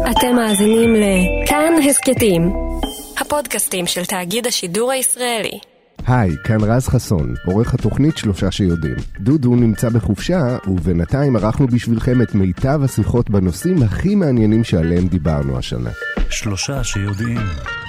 אתם מאזינים לכאן הסקטים, הפודקאסטים של תאגיד השידור הישראלי. היי, כאן רז חסון, עורך התוכנית שלושה שיודעים. דודו נמצא בחופשה, ובינתיים ערכנו בשבילכם את מיטב השיחות בנושאים הכי מעניינים שעליהם דיברנו השנה. שלושה שיודעים.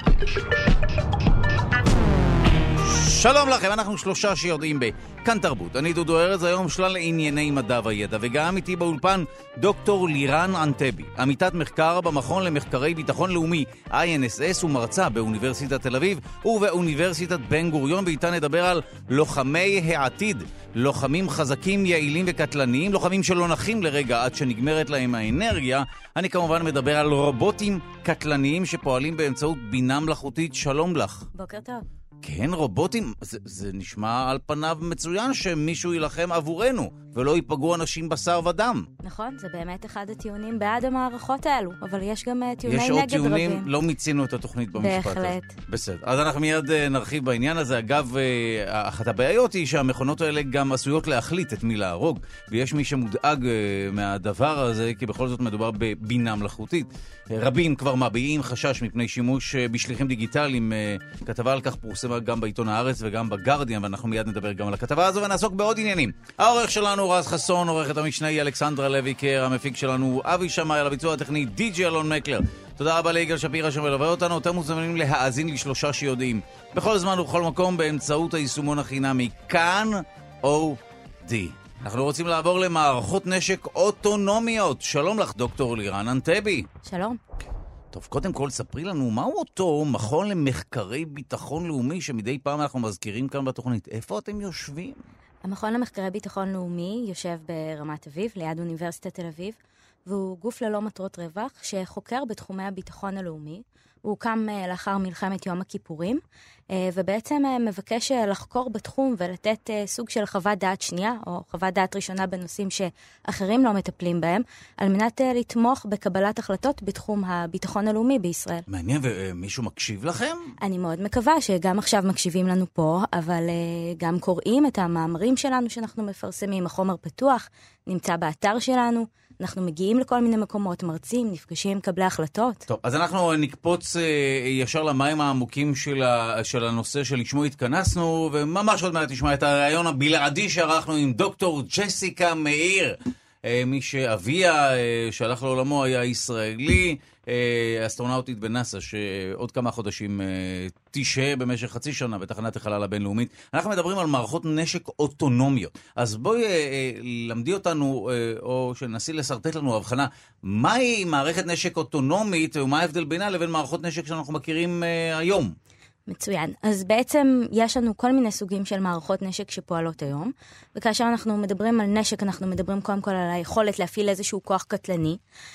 שלום לכם, אנחנו שלושה שיודעים בכאן תרבות. אני דודו ארז, היום שלל ענייני מדע וידע, וגם איתי באולפן דוקטור לירן אנטבי, עמיתת מחקר במכון למחקרי ביטחון לאומי INSS ומרצה באוניברסיטת תל אביב ובאוניברסיטת בן גוריון, ואיתה נדבר על לוחמי העתיד, לוחמים חזקים, יעילים וקטלניים, לוחמים שלא נחים לרגע עד שנגמרת להם האנרגיה. אני כמובן מדבר על רובוטים קטלניים שפועלים באמצעות בינה מלאכותית. שלום לך. בוקר טוב. כן, רובוטים, זה נשמע על פניו מצוין שמישהו ילחם עבורנו, ולא ייפגעו אנשים בשר ודם. נכון, זה באמת אחד הטיעונים בעד המערכות האלו, אבל יש גם טיעוני נגד רבים. יש עוד טיעונים, לא מיצינו את התוכנית במשפט. בהחלט. בסדר, אז אנחנו מיד נרחיב בעניין הזה. אגב, אחת הבעיות היא שהמכונות האלה גם עשויות להחליט את מי להרוג, ויש מי שמודאג מהדבר הזה, כי בכל זאת מדובר בבינה מלאכותית. רבים כבר מביעים חשש מפני שימוש בשליחים דיגיטליים. כתבה על כך פורסמה גם בעיתון הארץ וגם בגרדיאן, ואנחנו מיד נדבר גם על הכתבה הזו ונעסוק בעוד עניינים. העורך שלנו רז חסון, עורכת המשנה היא אלכסנדרה לויקר, המפיק שלנו אבי שמאי, על הביצוע הטכני די.ג'י אלון מקלר. תודה רבה ליגאל שפירא שמלווה אותנו. אתם מוזמנים להאזין לשלושה שיודעים בכל זמן ובכל מקום באמצעות היישומון החינמי כאן אודי. אנחנו רוצים לעבור למערכות נשק אוטונומיות. שלום לך דוקטור לירן אנטבי. שלום. טוב, קודם כל ספרי לנו מהו אותו מכון למחקרי ביטחון לאומי שמדי פעם אנחנו מזכירים כאן בתוכנית. איפה אתם יושבים? המכון למחקרי ביטחון לאומי יושב ברמת אביב, ליד אוניברסיטת תל אביב, והוא גוף ללא מטרות רווח שחוקר בתחומי הביטחון הלאומי. הוא הוקם לאחר מלחמת יום הכיפורים, ובעצם מבקש לחקור בתחום ולתת סוג של חוות דעת שנייה, או חוות דעת ראשונה בנושאים שאחרים לא מטפלים בהם, על מנת לתמוך בקבלת החלטות בתחום הביטחון הלאומי בישראל. מעניין, ומישהו מקשיב לכם? אני מאוד מקווה שגם עכשיו מקשיבים לנו פה, אבל גם קוראים את המאמרים שלנו שאנחנו מפרסמים. החומר פתוח, נמצא באתר שלנו. אנחנו מגיעים לכל מיני מקומות, מרצים, נפגשים עם קבלי החלטות. טוב, אז אנחנו נקפוץ ישר למים העמוקים של הנושא שלשמו התכנסנו, וממש עוד מעט נשמע את הרעיון הבלעדי שערכנו עם דוקטור ג'סיקה מאיר, מי שאביה שהלך לעולמו היה ישראלי, אסטרונאוטית בנאסא, שעוד כמה חודשים תשעה במשך חצי שנה בתחנת החלל הבינלאומית. אנחנו מדברים על מערכות נשק אוטונומיות. אז בואי למדי אותנו, או שנסי לסרטט לנו הבחנה, מהי מערכת נשק אוטונומית, ומה ההבדל בינה לבין מערכות נשק שאנחנו מכירים היום? מצוין. אז בעצם יש לנו כל מיני סוגים של מערכות נשק שפועלות היום, וכאשר אנחנו מדברים על נשק, אנחנו מדברים קודם כל על היכולת להפעיל איזשהו כוח קטלני,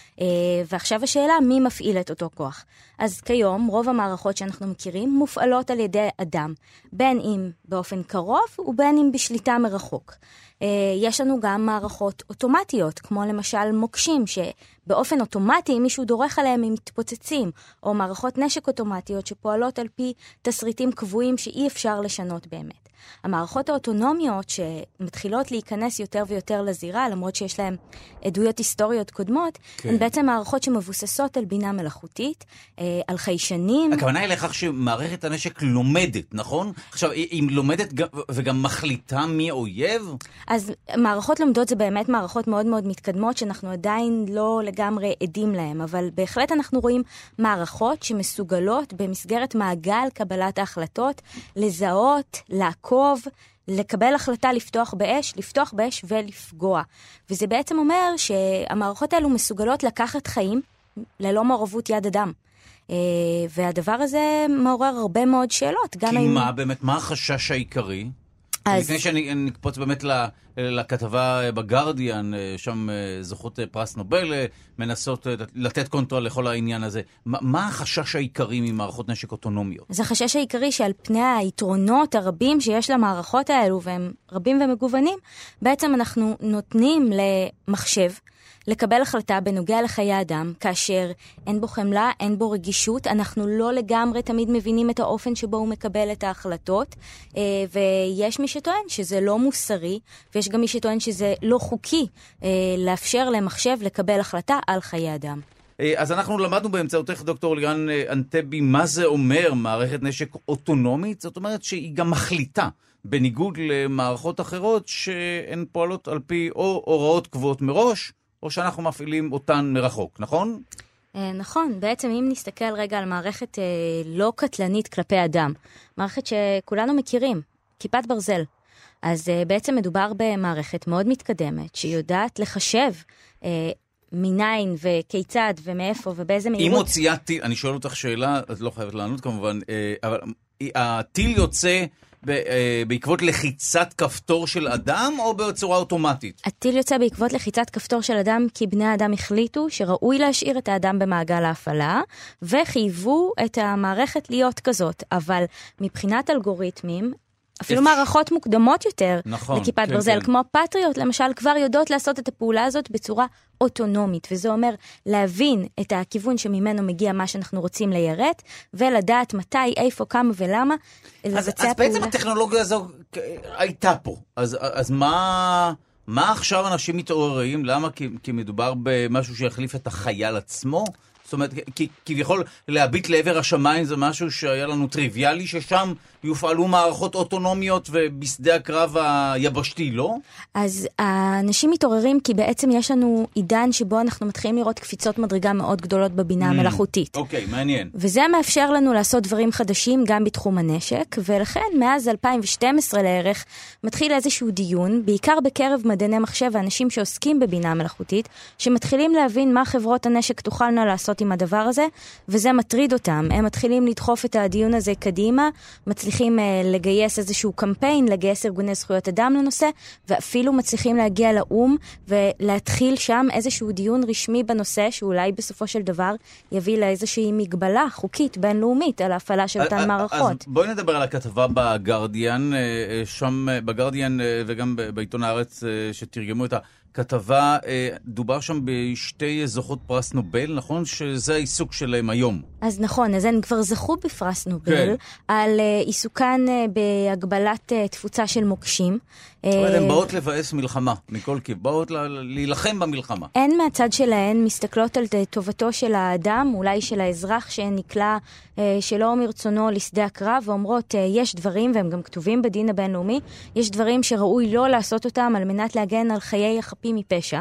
ועכשיו השאלה, מי מפעיל את אותו כוח? אז כיום, רוב המערכות שאנחנו מכירים מופעלות על ידי אדם, בין אם באופן קרוב ובין אם בשליטה מרחוק. יש לנו גם מערכות אוטומטיות, כמו למשל מוקשים, שבאופן אוטומטי מישהו דורך עליהם הם מתפוצצים, או מערכות נשק אוטומטיות שפועלות על פי תסריטים קבועים שאי אפשר לשנות באמת. המערכות האוטונומיות שמתחילות להיכנס יותר ויותר לזירה, למרות שיש להן עדויות היסטוריות קודמות, כן. הן בעצם מערכות שמבוססות על בינה מלאכותית, על חיישנים. הכוונה היא לכך שמערכת הנשק לומדת, נכון? עכשיו, היא לומדת וגם מחליטה מי אויב? אז מערכות לומדות זה באמת מערכות מאוד מאוד מתקדמות, שאנחנו עדיין לא לגמרי עדים להן, אבל בהחלט אנחנו רואים מערכות שמסוגלות במסגרת מעגל קבלת ההחלטות, לזהות, לעקוב, לקבל החלטה לפתוח באש ולפגוע. וזה בעצם אומר שהמערכות האלו מסוגלות לקחת חיים ללא מעורבות יד אדם. והדבר הזה מעורר הרבה מאוד שאלות. כי מה באמת, מה החשש העיקרי? לפני שנקפוץ באמת לכתבה בגרדיאן, שם זוכות פרס נובל, מנסות לתת קונטרול לכל העניין הזה. מה החשש העיקרי ממערכות נשק אוטונומיות? זה החשש העיקרי שעל פני היתרונות הרבים שיש למערכות האלו, והם רבים ומגוונים, בעצם אנחנו נותנים למחשב לקבל החלטה בנוגע לחיי אדם, כאשר אין בו חמלה, אין בו רגישות, אנחנו לא לגמרי תמיד מבינים את האופן שבו הוא מקבל את ההחלטות, ויש מי שטוען שזה לא מוסרי, ויש גם מי שטוען שזה לא חוקי לאפשר למחשב לקבל החלטה על חיי אדם. אז אנחנו למדנו באמצעותך, דוקטור לירן אנטבי, מה זה אומר מערכת נשק אוטונומית? זאת אומרת שהיא גם מחליטה, בניגוד למערכות אחרות שהן פועלות על פי או הוראות קבועות מראש, או שאנחנו מפעילים אותן מרחוק, נכון? נכון, בעצם אם נסתכל רגע על מערכת לא קטלנית כלפי אדם, מערכת שכולנו מכירים, כיפת ברזל, אז בעצם מדובר במערכת מאוד מתקדמת, שיודעת לחשב מניין וכיצד ומאיפה ובאיזה מהירות. אם מוציאה טיל, אני שואל אותך שאלה, את לא חייבת לענות כמובן, אבל הטיל יוצא בעקבות לחיצת כפתור של אדם או בצורה אוטומטית? הטיל יוצא בעקבות לחיצת כפתור של אדם כי בני האדם החליטו שראוי להשאיר את האדם במעגל ההפעלה וחייבו את המערכת להיות כזאת, אבל מבחינת אלגוריתמים, אפילו מערכות מוקדמות יותר לכיפת ברזל, כמו פטריוט למשל, כבר יודעות לעשות את הפעולה הזאת בצורה אוטונומית, וזה אומר להבין את הכיוון שממנו מגיע מה שאנחנו רוצים ליירט, ולדעת מתי, איפה, כמה ולמה לבצע פעולה. אז בעצם הטכנולוגיה הזו הייתה פה. אז מה עכשיו אנשים מתעוררים? למה? כי מדובר במשהו שיחליף את החייל עצמו? זאת אומרת, כביכול להביט לעבר השמיים זה משהו שהיה לנו טריוויאלי, ששם יופעלו מערכות אוטונומיות ובשדה הקרב היבשתי, לא? אז האנשים מתעוררים כי בעצם יש לנו עידן שבו אנחנו מתחילים לראות קפיצות מדרגה מאוד גדולות בבינה המלאכותית. אוקיי, מעניין. וזה מאפשר לנו לעשות דברים חדשים גם בתחום הנשק, ולכן מאז 2012 לערך מתחיל איזשהו דיון, בעיקר בקרב מדעני מחשב ואנשים שעוסקים בבינה המלאכותית, שמתחילים להבין מה חברות הנשק תוכלנה לעשות עם הדבר הזה, וזה מטריד אותם. הם מתחילים לדחוף את הדיון הזה קדימה, מצליחים לגייס איזשהו קמפיין, לגייס ארגוני זכויות אדם לנושא, ואפילו מצליחים להגיע לאום ולהתחיל שם איזשהו דיון רשמי בנושא, שאולי בסופו של דבר יביא לאיזושהי מגבלה חוקית בינלאומית על ההפעלה של אותן מערכות. אז בואי נדבר על הכתבה בגרדיאן, שם בגרדיאן וגם בעיתון הארץ שתרגמו את הכתבה, דובר שם בשתי זוכות פרס נובל, נכון? שזה העיסוק שלהם היום. אז נכון, אז הן כבר זכו בפרס נובל, על עיסוקן בהגבלת תפוצה של מוקשים. זאת אומרת, הן באות לבאס מלחמה, מכל כיוון, באות להילחם במלחמה. הן מהצד שלהן מסתכלות על טובתו של האדם, אולי של האזרח שנקלע שלא מרצונו לשדה הקרב, ואומרות, יש דברים, והם גם כתובים בדין הבינלאומי, יש דברים שראוי לא לעשות אותם על מנת להגן על חיי החפים מפשע,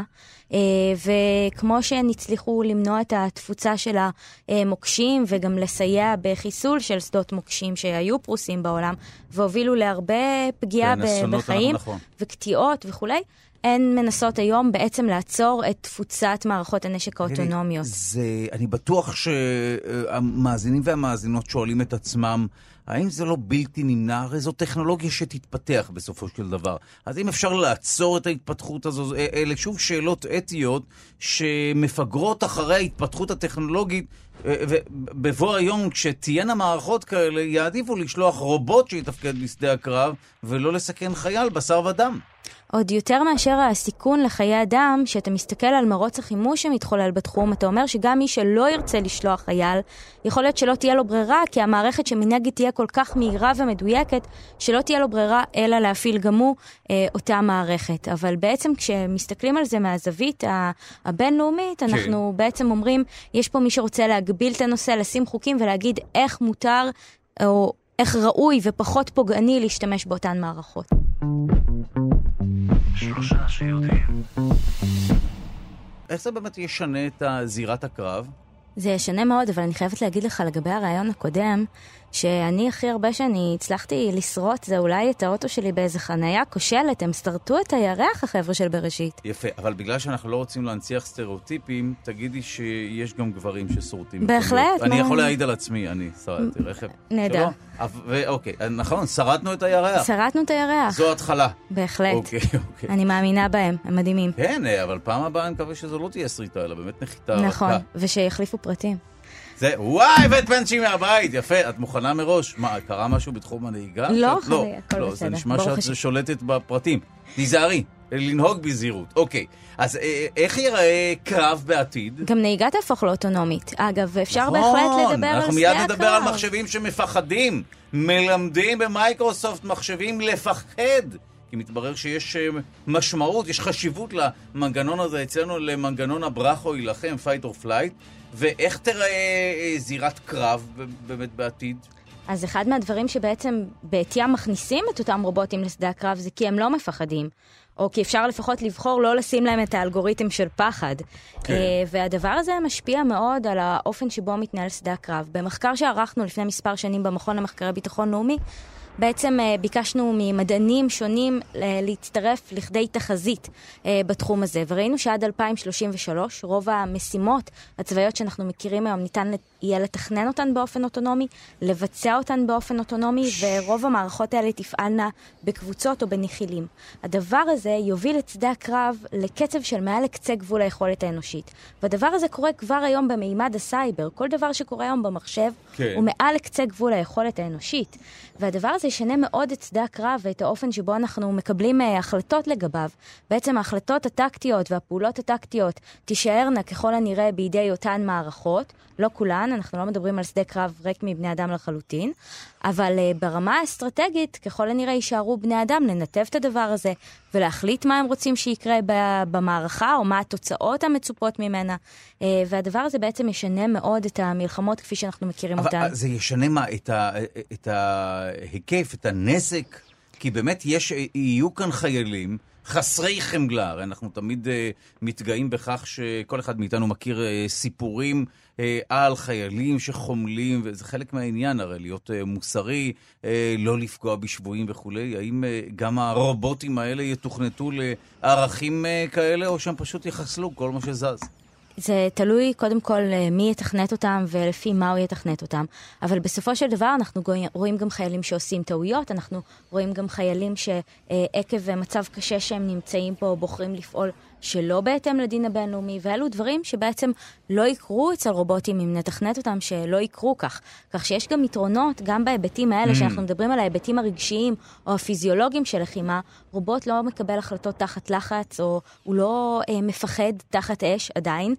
וכמו שהן הצליחו למנוע את התפוצה של המוקשים, וגם לסייע בחיסול של שדות מוקשים שהיו פרוסים בעולם, והובילו להרבה פגיעה בחיים, וקטיעות וכולי, הן מנסות היום בעצם לעצור את תפוצת מערכות הנשק האוטונומיות. אני בטוח שהמאזינים והמאזינות שואלים את עצמם, האם זה לא בלתי נמנע? הרי זו טכנולוגיה שתתפתח בסופו של דבר. אז אם אפשר לעצור את ההתפתחות הזו, אלה שוב שאלות אתיות שמפגרות אחרי ההתפתחות הטכנולוגית, ובבוא היום כשתהיינה מערכות כאלה, יעדיפו לשלוח רובוט שיתפקד בשדה הקרב, ולא לסכן חייל בשר ודם. עוד יותר מאשר הסיכון לחיי אדם, שאתה מסתכל על מרוץ החימוש שמתחולל בתחום, אתה אומר שגם מי שלא ירצה לשלוח חייל, יכול להיות שלא תהיה לו ברירה, כי המערכת שמנגד תהיה כל כך מהירה ומדויקת, שלא תהיה לו ברירה אלא להפעיל גם הוא אותה מערכת. אבל בעצם כשמסתכלים על זה מהזווית הבינלאומית, אנחנו בעצם אומרים, יש פה מי שרוצה להגביל את הנושא, לשים חוקים ולהגיד איך מותר או איך ראוי ופחות פוגעני להשתמש באותן מערכות. שלושה שיודעים. איך זה באמת ישנה את זירת הקרב? זה ישנה מאוד, אבל אני חייבת להגיד לך לגבי הרעיון הקודם, שאני הכי הרבה שאני הצלחתי לשרוט, זה אולי את האוטו שלי באיזה חנייה כושלת, הם סתרתו את הירח החבר'ה של בראשית. יפה, אבל בגלל שאנחנו לא רוצים להנציח סטריאוטיפים, תגידי שיש גם גברים ששורטים. בהחלט. אני יכול להעיד על עצמי, אני שרדתי רכב. נהדר. אוקיי, נכון, שרדנו את הירח. שרדנו את הירח. זו התחלה. בהחלט. אוקיי. אני מאמינה בהם, הם מדהימים. כן, אבל פעם הבאה אני מקווה שזו לא תהיה שריטה, אלא באמת נחיתה. נכון, ושיחליפו פרטים. זה, וואי, בית בנצ'י מהבית, יפה, את מוכנה מראש? מה, קרה משהו בתחום הנהיגה? לא, הכל בסדר. לא, זה נשמע שאת שולטת בפרטים. תיזהרי, לנהוג בזהירות. אוקיי, אז איך ייראה קרב בעתיד? גם נהיגה תהפוך לאוטונומית. אגב, אפשר בהחלט לדבר על אנחנו מיד נדבר על מחשבים שמפחדים. מלמדים במייקרוסופט מחשבים לפחד. כי מתברר שיש משמעות, יש חשיבות למנגנון הזה אצלנו, למנגנון הברח או ילחם, fight or flight, ואיך תראה זירת קרב באמת בעתיד? אז אחד מהדברים שבעצם בעתיים מכניסים את אותם רובוטים לשדה הקרב זה כי הם לא מפחדים. או כי אפשר לפחות לבחור לא לשים להם את האלגוריתם של פחד. כן. והדבר הזה משפיע מאוד על האופן שבו מתנהל שדה הקרב. במחקר שערכנו לפני מספר שנים במכון למחקרי ביטחון לאומי, בעצם ביקשנו ממדענים שונים להצטרף לכדי תחזית בתחום הזה, וראינו שעד 2033 רוב המשימות הצבאיות שאנחנו מכירים היום ניתן יהיה לתכנן אותן באופן אוטונומי, לבצע אותן באופן אוטונומי, ורוב המערכות האלה תפעלנה בקבוצות או בנחילים. הדבר הזה יוביל את שדה הקרב לקצב של מעל לקצה גבול היכולת האנושית. והדבר הזה קורה כבר היום במימד הסייבר. כל דבר שקורה היום במחשב הוא מעל לקצה גבול היכולת האנושית. והדבר הזה ישנה מאוד את שדה הקרב ואת האופן שבו אנחנו מקבלים החלטות לגביו. בעצם ההחלטות הטקטיות והפעולות הטקטיות תישארנה ככל הנראה בידי אותן מערכות, לא כולן, אנחנו לא מדברים על שדה קרב ריק מבני אדם לחלוטין, אבל ברמה האסטרטגית ככל הנראה יישארו בני אדם לנתב את הדבר הזה ולהחליט מה הם רוצים שיקרה במערכה או מה התוצאות המצופות ממנה, והדבר הזה בעצם ישנה מאוד את המלחמות כפי שאנחנו מכירים אותן. אבל זה ישנה מה? את ההיקף, את הנזק? כי באמת יהיו כאן חיילים חסרי חמלה. הרי אנחנו תמיד מתגאים בכך שכל אחד מאיתנו מכיר סיפורים על חיילים שחומלים, וזה חלק מהעניין הרי, להיות מוסרי, לא לפגוע בשבויים וכו'. האם גם הרובוטים האלה יתוכנתו לערכים כאלה, או שהם פשוט יחסלו כל מה שזז? זה תלוי קודם כל מי יתכנת אותם ולפי מה הוא יתכנת אותם. אבל בסופו של דבר אנחנו רואים גם חיילים שעושים טעויות, אנחנו רואים גם חיילים שעקב מצב קשה שהם נמצאים פה בוחרים לפעול שלא בהתאם לדין הבינלאומי, ואלו דברים שבעצם לא יקרו אצל רובוטים אם נתכנת אותם, שלא יקרו כך. כך שיש גם יתרונות, גם בהיבטים האלה שאנחנו מדברים על ההיבטים הרגשיים או הפיזיולוגיים של לחימה, רובוט לא מקבל החלטות תחת לחץ, או הוא לא מפחד תחת אש עדיין,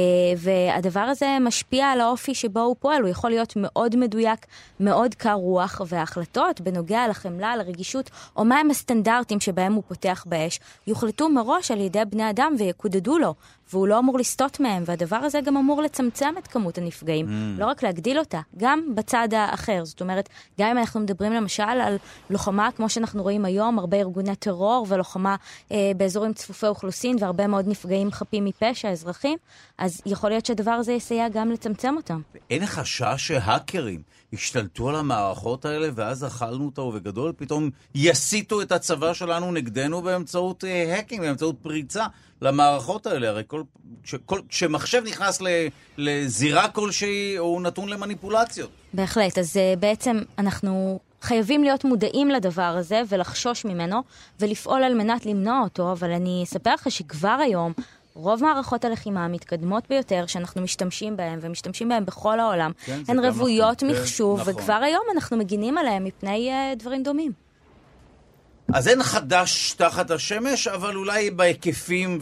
והדבר הזה משפיע על האופי שבו הוא פועל, הוא יכול להיות מאוד מדויק, מאוד קר רוח, וההחלטות בנוגע לחמלה, לרגישות, או מהם הסטנדרטים שבהם הוא פותח באש, יוחלטו מראש על ידי בני אדם ויקודדו לו, והוא לא אמור לסטות מהם, והדבר הזה גם אמור לצמצם את כמות הנפגעים, לא רק להגדיל אותה, גם בצד האחר. זאת אומרת, גם אם אנחנו מדברים למשל על לוחמה, כמו שאנחנו רואים היום, הרבה ארגוני טרור ולוחמה באזורים צפופי אוכלוסין, והרבה מאוד נפגעים חפים מפשע, אזרחים, אז יכול להיות שהדבר הזה יסייע גם לצמצם אותם. אין חשש שהאקרים השתלטו על המערכות האלה, ואז אכלנו אותה ובגדול, פתאום יסיטו את הצבא שלנו נגדנו באמצעות הקינג, באמצעות פריצה למערכות האלה. הרי כשמחשב נכנס לזירה כלשהי, הוא נתון למניפולציות. בהחלט, אז בעצם אנחנו חייבים להיות מודעים לדבר הזה ולחשוש ממנו, ולפעול על מנת למנוע אותו, אבל אני אספר לך שכבר היום, רוב מערכות הלחימה המתקדמות ביותר שאנחנו משתמשים בהן, ומשתמשים בהן בכל העולם, הן רבויות מחשוב, וכבר היום אנחנו מגינים עליהן מפני דברים דומים. אז אין חדש תחת השמש, אבל אולי בהיקפים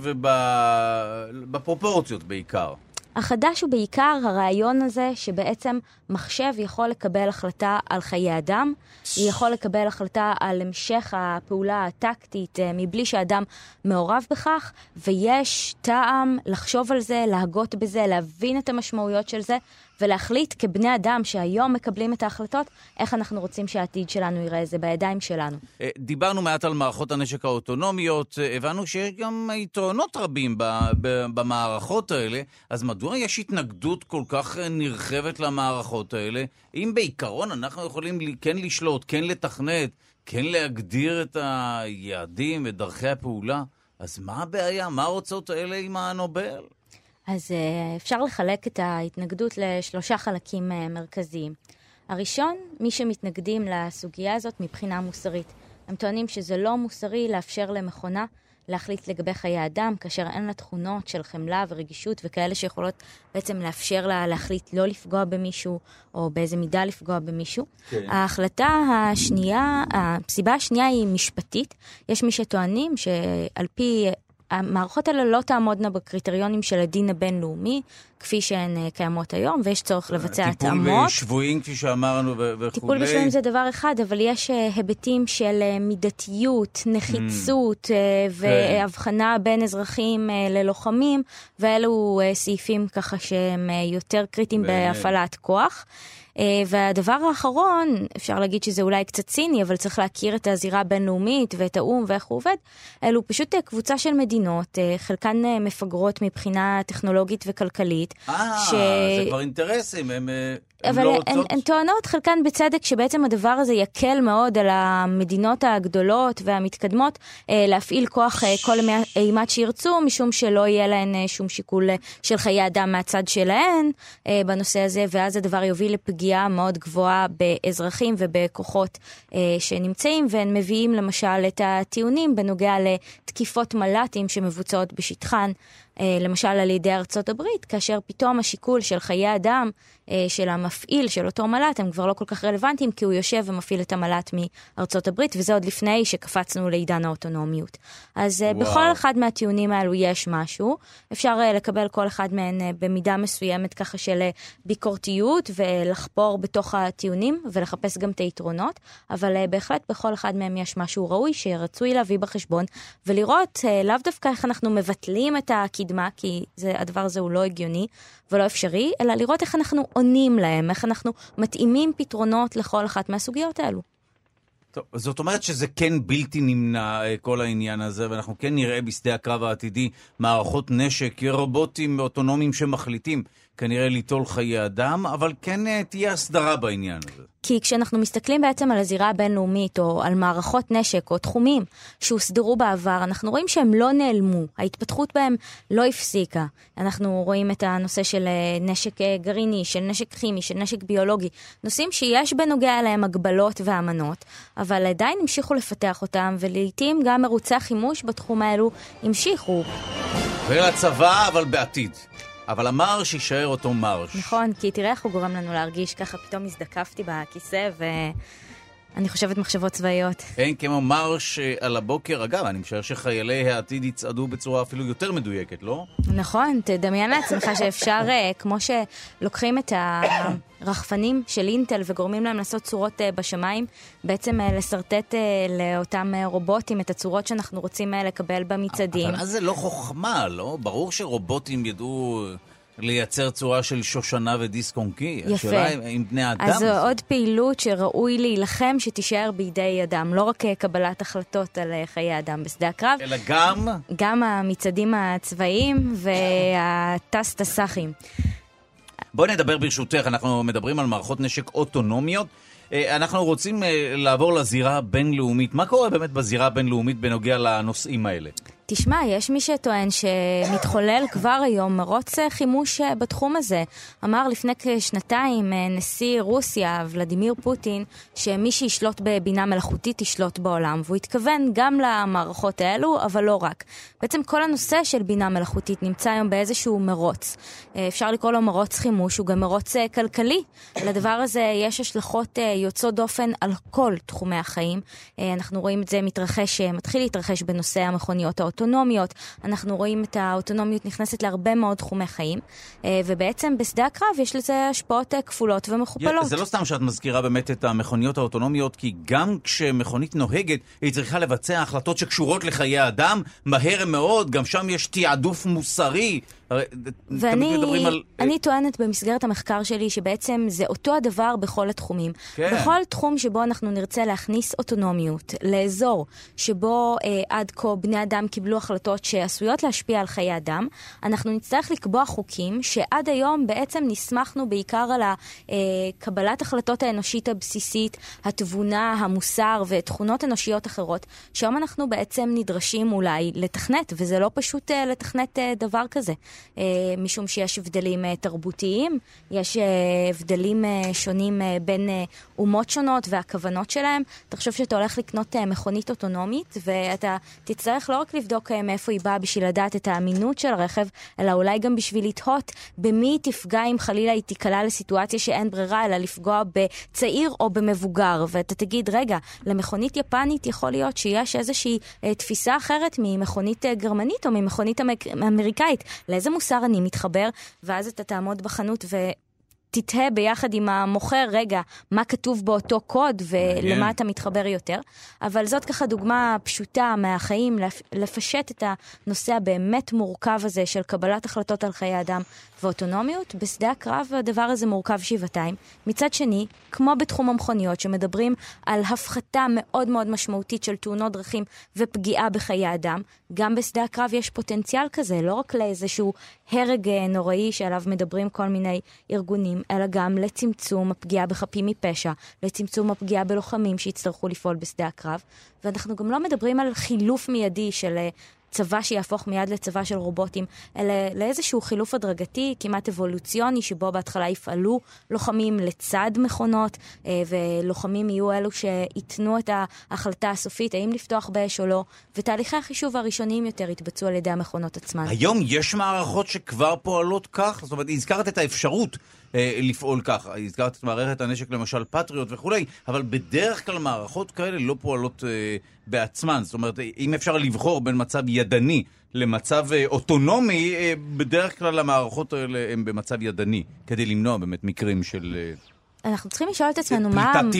ובפרופורציות בעיקר. החדש הוא בעיקר הרעיון הזה שבעצם מחשב יכול לקבל החלטה על חיי אדם, יכול לקבל החלטה על המשך הפעולה הטקטית מבלי שאדם מעורב בכך, ויש טעם לחשוב על זה, להגות בזה, להבין את המשמעויות של זה, ולהחליט כבני אדם שהיום מקבלים את ההחלטות, איך אנחנו רוצים שהעתיד שלנו ייראה, זה בידיים שלנו. דיברנו מעט על מערכות הנשק האוטונומיות, הבנו שיש גם יתרונות רבים במערכות האלה, אז מדוע יש התנגדות כל כך נרחבת למערכות האלה? אם בעיקרון אנחנו יכולים כן לשלוט, כן לתכנת, כן להגדיר את היעדים ודרכי הפעולה, אז מה הבעיה? מה הרוצות האלה עם הנובל? אז אפשר לחלק את ההתנגדות לשלושה חלקים מרכזיים. הראשון, מי שמתנגדים לסוגיה הזאת מבחינה מוסרית. הם טוענים שזה לא מוסרי לאפשר למכונה להחליט לגבי חיי אדם, כאשר אין לה תכונות של חמלה ורגישות וכאלה שיכולות בעצם לאפשר לה להחליט לא לפגוע במישהו, או באיזה מידה לפגוע במישהו. כן. ההחלטה השנייה, הסיבה השנייה היא משפטית. יש מי שטוענים שעל פי המערכות האלה לא תעמודנה בקריטריונים של הדין הבינלאומי, כפי שהן קיימות היום, ויש צורך לבצע התאמות. טיפול בשבויים, כפי שאמרנו, וכו'. טיפול בשבויים זה דבר אחד, אבל יש היבטים של מידתיות, נחיצות, והבחנה בין אזרחים ללוחמים, ואלו סעיפים ככה שהם יותר קריטיים בהפעלת כוח. והדבר האחרון, אפשר להגיד שזה אולי קצת ציני, אבל צריך להכיר את הזירה הבינלאומית ואת האום ואיך הוא עובד. אלו פשוט קבוצה של מדינות, חלקן מפגרות מבחינה טכנולוגית וכלכלית. זה כבר אינטרסים, אבל הן טוענות חלקן בצדק שבעצם הדבר הזה יקל מאוד על המדינות הגדולות והמתקדמות להפעיל כוח כל אימת שירצו, משום שלא יהיה להן שום שיקול של חיי אדם מהצד שלהן בנושא הזה, ואז הדבר יוביל לפגיעה מאוד גבוהה באזרחים ובכוחות שנמצאים, והן מביאים למשל את הטיעונים בנוגע לתקיפות מל"טים שמבוצעות בשטחן, למשל על ידי ארצות הברית, כאשר פתאום השיקול של חיי אדם של המפעיל של אותו מל"ט הם כבר לא כל כך רלוונטיים, כי הוא יושב ומפעיל את המל"ט מארצות הברית, וזה עוד לפני שקפצנו לעידן האוטונומיות. אז בכל אחד מהטיעונים האלו יש משהו, אפשר לקבל כל אחד מהן במידה מסוימת ככה של ביקורתיות, ולחפור בתוך הטיעונים, ולחפש גם את היתרונות, אבל בהחלט בכל אחד מהם יש משהו ראוי, שרצוי להביא בחשבון, ולראות לאו דווקא איך אנחנו מבטלים את הקדמה, כי הדבר הזה הוא לא הגיוני ולא אפשרי, אלא לראות איך אנחנו עונים להם, איך אנחנו מתאימים פתרונות לכל אחת מהסוגיות האלו. טוב, זאת אומרת שזה כן בלתי נמנע כל העניין הזה, ואנחנו כן נראה בשדה הקרב העתידי מערכות נשק, רובוטים אוטונומיים שמחליטים כנראה ליטול חיי אדם, אבל כן תהיה הסדרה בעניין הזה. כי כשאנחנו מסתכלים בעצם על הזירה הבינלאומית, או על מערכות נשק, או תחומים שהוסדרו בעבר, אנחנו רואים שהם לא נעלמו. ההתפתחות בהם לא הפסיקה. אנחנו רואים את הנושא של נשק גרעיני, של נשק כימי, של נשק ביולוגי. נושאים שיש בנוגע עליהם הגבלות ואמנות, אבל עדיין המשיכו לפתח אותם, ולעיתים גם מרוצי החימוש בתחום האלו המשיכו. ולצבא, אבל בעתיד. אבל המרש יישאר אותו מרש. נכון, כי תראה איך הוא גורם לנו להרגיש ככה, פתאום הזדקפתי בכיסא ואני חושבת מחשבות צבאיות. כן, כמו מרש על הבוקר. אגב, אני משער שחיילי העתיד יצעדו בצורה אפילו יותר מדויקת, לא? נכון, תדמיין לעצמך שאפשר, כמו שלוקחים את הרחפנים של אינטל וגורמים להם לעשות צורות בשמיים, בעצם לסרטט לאותם רובוטים את הצורות שאנחנו רוצים לקבל במצעדים. אבל אז זה לא חוכמה, לא? ברור שרובוטים ידעו לייצר צורה של שושנה ודיסק און-קי. יפה. השאלה עם בני האדם. אז זו עוד פעילות שראוי להילחם שתישאר בידי אדם, לא רק קבלת החלטות על חיי אדם בשדה הקרב, אלא גם המצעדים הצבאיים והטס-טסחים. בואי נדבר ברשותך, אנחנו מדברים על מערכות נשק אוטונומיות. אנחנו רוצים לעבור לזירה הבינלאומית. מה קורה באמת בזירה הבינלאומית בנוגע לנושאים האלה? תשמע, יש מי שטוען שמתחולל כבר היום מרוץ חימוש בתחום הזה. אמר לפני כשנתיים נשיא רוסיה, ולדימיר פוטין, שמי שישלוט בבינה מלאכותית ישלוט בעולם, והוא התכוון גם למערכות האלו, אבל לא רק. בעצם כל הנושא של בינה מלאכותית נמצא היום באיזשהו מרוץ. אפשר לקרוא לו מרוץ חימוש, הוא גם מרוץ כלכלי. לדבר הזה יש השלכות יוצאות דופן על כל תחומי החיים. אנחנו רואים את זה מתחיל להתרחש בנושא המכוניות האוטונומיות. אנחנו רואים את האוטונומיות נכנסת להרבה מאוד תחומי חיים, ובעצם בשדה הקרב יש לזה השפעות כפולות ומכופלות. זה לא סתם שאת מזכירה באמת את המכוניות האוטונומיות, כי גם כשמכונית נוהגת, היא צריכה לבצע החלטות שקשורות לחיי האדם, מהר מאוד, גם שם יש תיעדוף מוסרי. ואני טוענת במסגרת המחקר שלי שבעצם זה אותו הדבר בכל התחומים. כן. בכל תחום שבו אנחנו נרצה להכניס אוטונומיות לאזור שבו עד כה בני אדם קיבלו החלטות שעשויות להשפיע על חיי אדם, אנחנו נצטרך לקבוע חוקים שעד היום בעצם נסמכנו בעיקר על קבלת החלטות האנושית הבסיסית, התבונה, המוסר ותכונות אנושיות אחרות, שהיום אנחנו בעצם נדרשים אולי לתכנת, וזה לא פשוט לתכנת דבר כזה. משום שיש הבדלים תרבותיים, יש הבדלים שונים בין אומות שונות והכוונות שלהם. אתה חושב שאתה הולך לקנות מכונית אוטונומית, ואתה תצטרך לא רק לבדוק מאיפה היא באה בשביל לדעת את האמינות של הרכב, אלא אולי גם בשביל לתהות במי תפגע אם חלילה היא תיקלה לסיטואציה שאין ברירה, אלא לפגוע בצעיר או במבוגר. ואתה תגיד, רגע, למכונית יפנית יכול להיות שיש איזושהי תפיסה אחרת ממכונית גרמנית או ממכונית אמריקאית. לאיזה לאיזה מוסר אני מתחבר, ואז אתה תעמוד בחנות תתהה ביחד עם המוכר, רגע, מה כתוב באותו קוד ולמה אתה מתחבר יותר. אבל זאת ככה דוגמה פשוטה מהחיים, לפשט את הנושא הבאמת מורכב הזה של קבלת החלטות על חיי אדם ואוטונומיות. בשדה הקרב הדבר הזה מורכב שבעתיים. מצד שני, כמו בתחום המכוניות שמדברים על הפחתה מאוד מאוד משמעותית של תאונות דרכים ופגיעה בחיי אדם, גם בשדה הקרב יש פוטנציאל כזה, לא רק לאיזשהו הרג נוראי שעליו מדברים כל מיני ארגונים, אלא גם לצמצום הפגיעה בחפים מפשע, לצמצום הפגיעה בלוחמים שיצטרכו לפעול בשדה הקרב. ואנחנו גם לא מדברים על חילוף מיידי של צבא שיהפוך מיד לצבא של רובוטים, אלא לאיזשהו חילוף הדרגתי, כמעט אבולוציוני, שבו בהתחלה יפעלו לוחמים לצד מכונות, ולוחמים יהיו אלו שיתנו את ההחלטה הסופית, האם לפתוח באש או לא, ותהליכי החישוב הראשוניים יותר יתבצעו על ידי המכונות עצמן. היום יש מערכות שכבר פועלות כך? זאת אומרת, הזכרת את האפשרות לפעול כך. הזכרת את מערכת הנשק, למשל פטריוט וכולי, אבל בדרך כלל מערכות כאלה לא פועלות בעצמן. זאת אומרת, אם אפשר לבחור בין מצב ידני למצב אוטונומי, בדרך כלל המערכות האלה הן במצב ידני, כדי למנוע באמת מקרים של אנחנו צריכים לשאול את עצמנו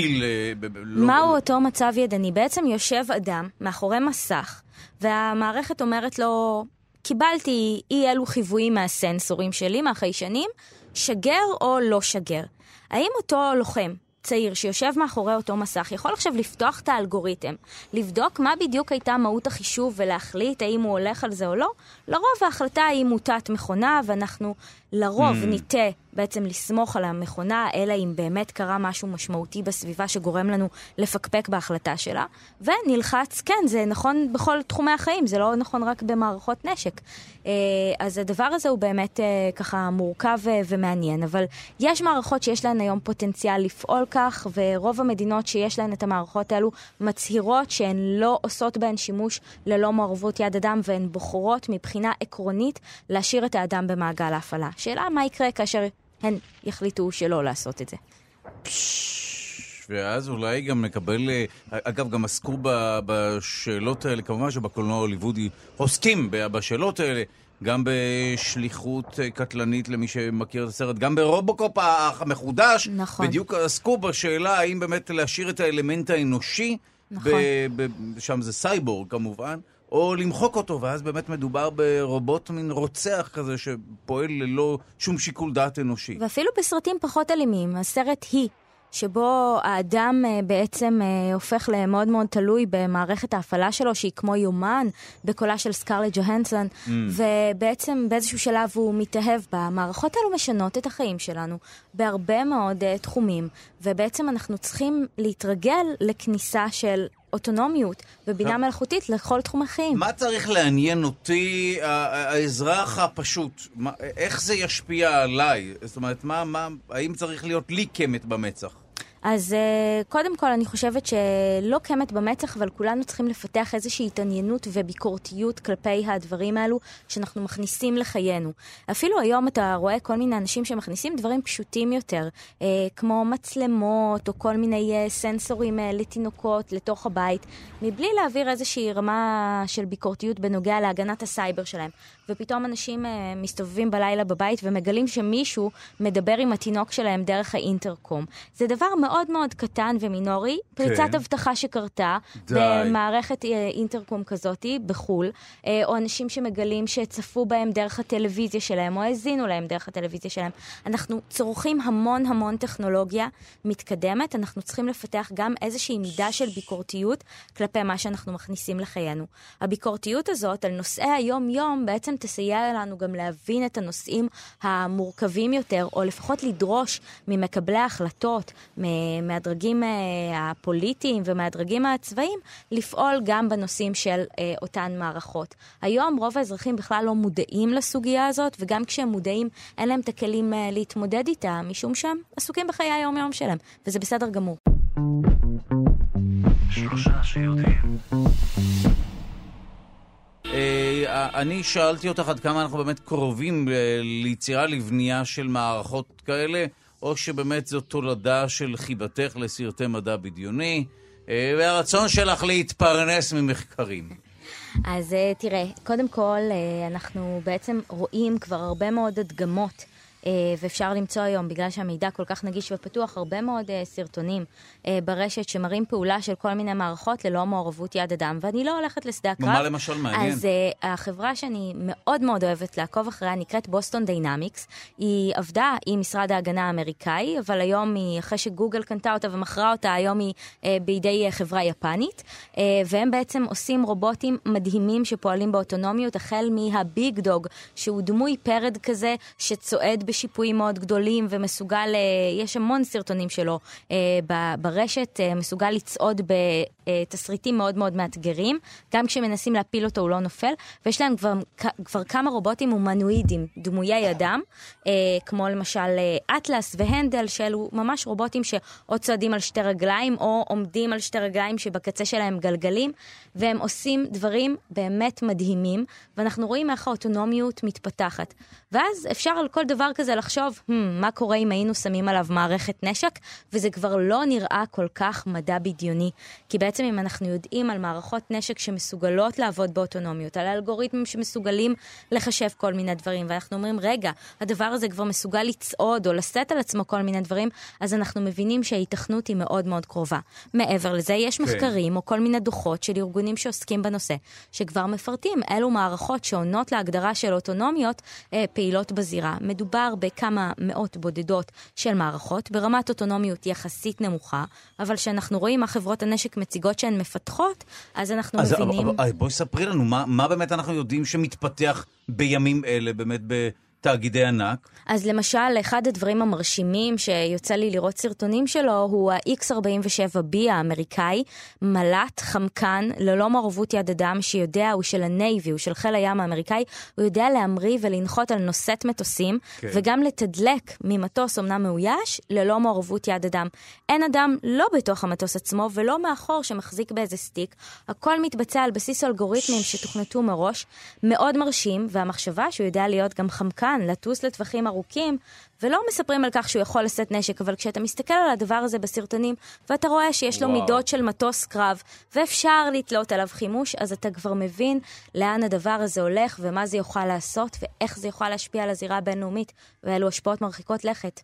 מהו אותו מצב ידני. בעצם יושב אדם מאחורי מסך, והמערכת אומרת לו, קיבלתי אי אלו חיוויים מהסנסורים שלי, מהחיישנים, שגר או לא שגר. האם אותו לוחם צעיר שיושב מאחורי אותו מסך יכול עכשיו לפתוח את האלגוריתם, לבדוק מה בדיוק הייתה מהות החישוב ולהחליט האם הוא הולך על זה או לא? לרוב ההחלטה היא מוטת מכונה, ואנחנו לרוב ניטה בעצם לסמוך על המכונה, אלא אם באמת קרה משהו משמעותי בסביבה שגורם לנו לפקפק בהחלטה שלה, ונלחץ, כן, זה נכון בכל תחומי החיים, זה לא נכון רק במערכות נשק. אז הדבר הזה הוא באמת ככה מורכב ומעניין, אבל יש מערכות שיש להן היום פוטנציאל לפעול כך, ורוב המדינות שיש להן את המערכות האלו מצהירות שהן לא עושות בהן שימוש ללא מעורבות יד אדם, והן בוחרות מבחינה עקרונית להשאיר את האדם במעגל ההפעלה. שאלה מה יקרה כאשר הן יחליטו שלא לעשות את זה. ואז אולי גם נקבל, אגב, גם עסקו בשאלות האלה, כמובן שבקולנוע ההוליוודי עוסקים בשאלות האלה, גם בשליחות קטלנית למי שמכיר את הסרט, גם ברובוקופ המחודש, נכון. בדיוק עסקו בשאלה האם באמת להשאיר את האלמנט האנושי, נכון. שם זה סייבורג כמובן, או למחוק אותו, ואז באמת מדובר ברובוט מין רוצח כזה שפועל ללא שום שיקול דעת אנושי. ואפילו בסרטים פחות אלימים, הסרט היא, שבו האדם בעצם הופך למאוד מאוד תלוי במערכת ההפעלה שלו, שהיא כמו יומן בקולה של סקרלט ג'והנסון, ובעצם באיזשהו שלב הוא מתאהב במערכות האלו משנות את החיים שלנו בהרבה מאוד תחומים, ובעצם אנחנו צריכים להתרגל לכניסה של אוטונומיות ובינה מלאכותית לכל תחום החיים. מה צריך לעניין אותי, האזרח הפשוט? איך זה ישפיע עליי? זאת אומרת, האם צריך להיות לי קמת במצח? אז קודם כל אני חושבת שלא קמת במצח, אבל כולנו צריכים לפתח איזושהי התעניינות וביקורתיות כלפי הדברים האלו שאנחנו מכניסים לחיינו. אפילו היום אתה רואה כל מיני אנשים שמכניסים דברים פשוטים יותר, כמו מצלמות או כל מיני סנסורים לתינוקות לתוך הבית, מבלי להעביר איזושהי רמה של ביקורתיות בנוגע להגנת הסייבר שלהם. ופתאום אנשים מסתובבים בלילה בבית ומגלים שמישהו מדבר עם התינוק שלהם דרך האינטרקום. זה דבר מאוד מאוד קטן ומינורי, פריצת הבטחה שקרתה במערכת אינטרקום כזאת בחול, או אנשים שמגלים שצפו בהם דרך הטלוויזיה שלהם, או הזינו להם דרך הטלוויזיה שלהם. אנחנו צורכים המון המון טכנולוגיה מתקדמת, אנחנו צריכים לפתח גם איזושהי מידה של ביקורתיות כלפי מה שאנחנו מכניסים לחיינו. הביקורתיות הזאת על נושאי היום-יום בעצם תסייע לנו גם להבין את הנושאים המורכבים יותר, או לפחות לדרוש ממקבלי ההחלטות, מהדרגים הפוליטיים ומהדרגים הצבאיים, לפעול גם בנושאים של אותן מערכות. היום רוב האזרחים בכלל לא מודעים לסוגיה הזאת, וגם כשהם מודעים, אין להם את הכלים להתמודד איתה, משום שהם עסוקים בחיי היום-יום שלהם, וזה בסדר גמור. שלושה שיודעים. אני שאלתי אותך עד כמה אנחנו באמת קרובים ליצירה לבנייה של מערכות כאלה, או שבאמת זו תולדה של חיבתך לסרטי מדע בדיוני, והרצון שלך להתפרנס ממחקרים. אז תראה, קודם כל אנחנו בעצם רואים כבר הרבה מאוד הדגמות, ואפשר למצוא היום, בגלל שהמידע כל כך נגיש ופתוח, הרבה מאוד סרטונים ברשת שמראים פעולה של כל מיני מערכות ללא מעורבות יד אדם, ואני לא הולכת לשדה הקרב. מה למשל מעניין? אז החברה שאני מאוד מאוד אוהבת לעקוב אחריה נקראת בוסטון דיינמיקס. היא עבדה עם משרד ההגנה האמריקאי, אבל היום היא, אחרי שגוגל קנתה אותה ומכרה אותה, היום היא בידי חברה יפנית, והם בעצם עושים רובוטים מדהימים שפועלים באוטונומיות, החל מהביג דוג, שהוא דמוי פרד כזה שצועד בשיפועים מאוד גדולים ומסוגל, יש המון סרטונים שלו ברשת, מסוגל לצעוד בתסריטים מאוד מאוד מאתגרים, גם כשמנסים להפיל אותו הוא לא נופל, ויש להם כבר כמה רובוטים הומנואידים, דמויי אדם, כמו למשל אטלס והנדל, שאלו ממש רובוטים שאו צועדים על שתי רגליים, או עומדים על שתי רגליים שבקצה שלהם גלגלים, והם עושים דברים באמת מדהימים, ואנחנו רואים איך האוטונומיות מתפתחת. ואז אפשר על כל דבר כזה לחשוב, מה קורה אם היינו שמים עליו מערכת נשק, וזה כבר לא נראה כל כך מדע בדיוני. כי בעצם אם אנחנו יודעים על מערכות נשק שמסוגלות לעבוד באוטונומיות, על אלגוריתמים שמסוגלים לחשב כל מיני דברים, ואנחנו אומרים, רגע, הדבר הזה כבר מסוגל לצעוד או לשאת על עצמו כל מיני דברים, אז אנחנו מבינים שההיתכנות היא מאוד מאוד קרובה. מעבר לזה, יש מחקרים או כל מיני דוחות של ארגונים שעוסקים בנושא, שכבר מפרטים אלו מערכות שעונות להגדרה של אוטונומיות פעילות בזירה. מדובר בכמה מאות בודדות של מערכות, ברמת אוטונומיות יחסית נמוכה, אבל שאנחנו רואים מה חברות הנשק מציגות שהן מפתחות, אז אנחנו מבינים... בואי ספרי לנו, מה באמת אנחנו יודעים שמתפתח בימים אלה, באמת בתאגידי ענק? אז למשל, אחד הדברים המרשימים שיוצא לי לראות סרטונים שלו, הוא ה-X47B האמריקאי, מלט חמקן ללא מעורבות יד אדם, שיודע, הוא של הנייבי, הוא של חיל הים האמריקאי, הוא יודע להמריא ולנחות על נושאת מטוסים, וגם לתדלק ממטוס אומנם מאויש, ללא מעורבות יד אדם. אין אדם לא בתוך המטוס עצמו, ולא מאחור שמחזיק באיזה סטיק. הכל מתבצע על בסיס אלגוריתמים שתוכנתו מראש, מאוד מרשים, והמחשבה שהוא יודע להיות גם חמקן, לטוס לטווחים ארוכים, ולא מספרים על כך שהוא יכול לשאת נשק, אבל כשאתה מסתכל על הדבר הזה בסרטונים, ואתה רואה שיש לו מידות של מטוס קרב, ואפשר לתלות עליו חימוש, אז אתה כבר מבין לאן הדבר הזה הולך, ומה זה יוכל לעשות, ואיך זה יוכל להשפיע על הזירה הבינלאומית, ואלו השפעות מרחיקות לכת.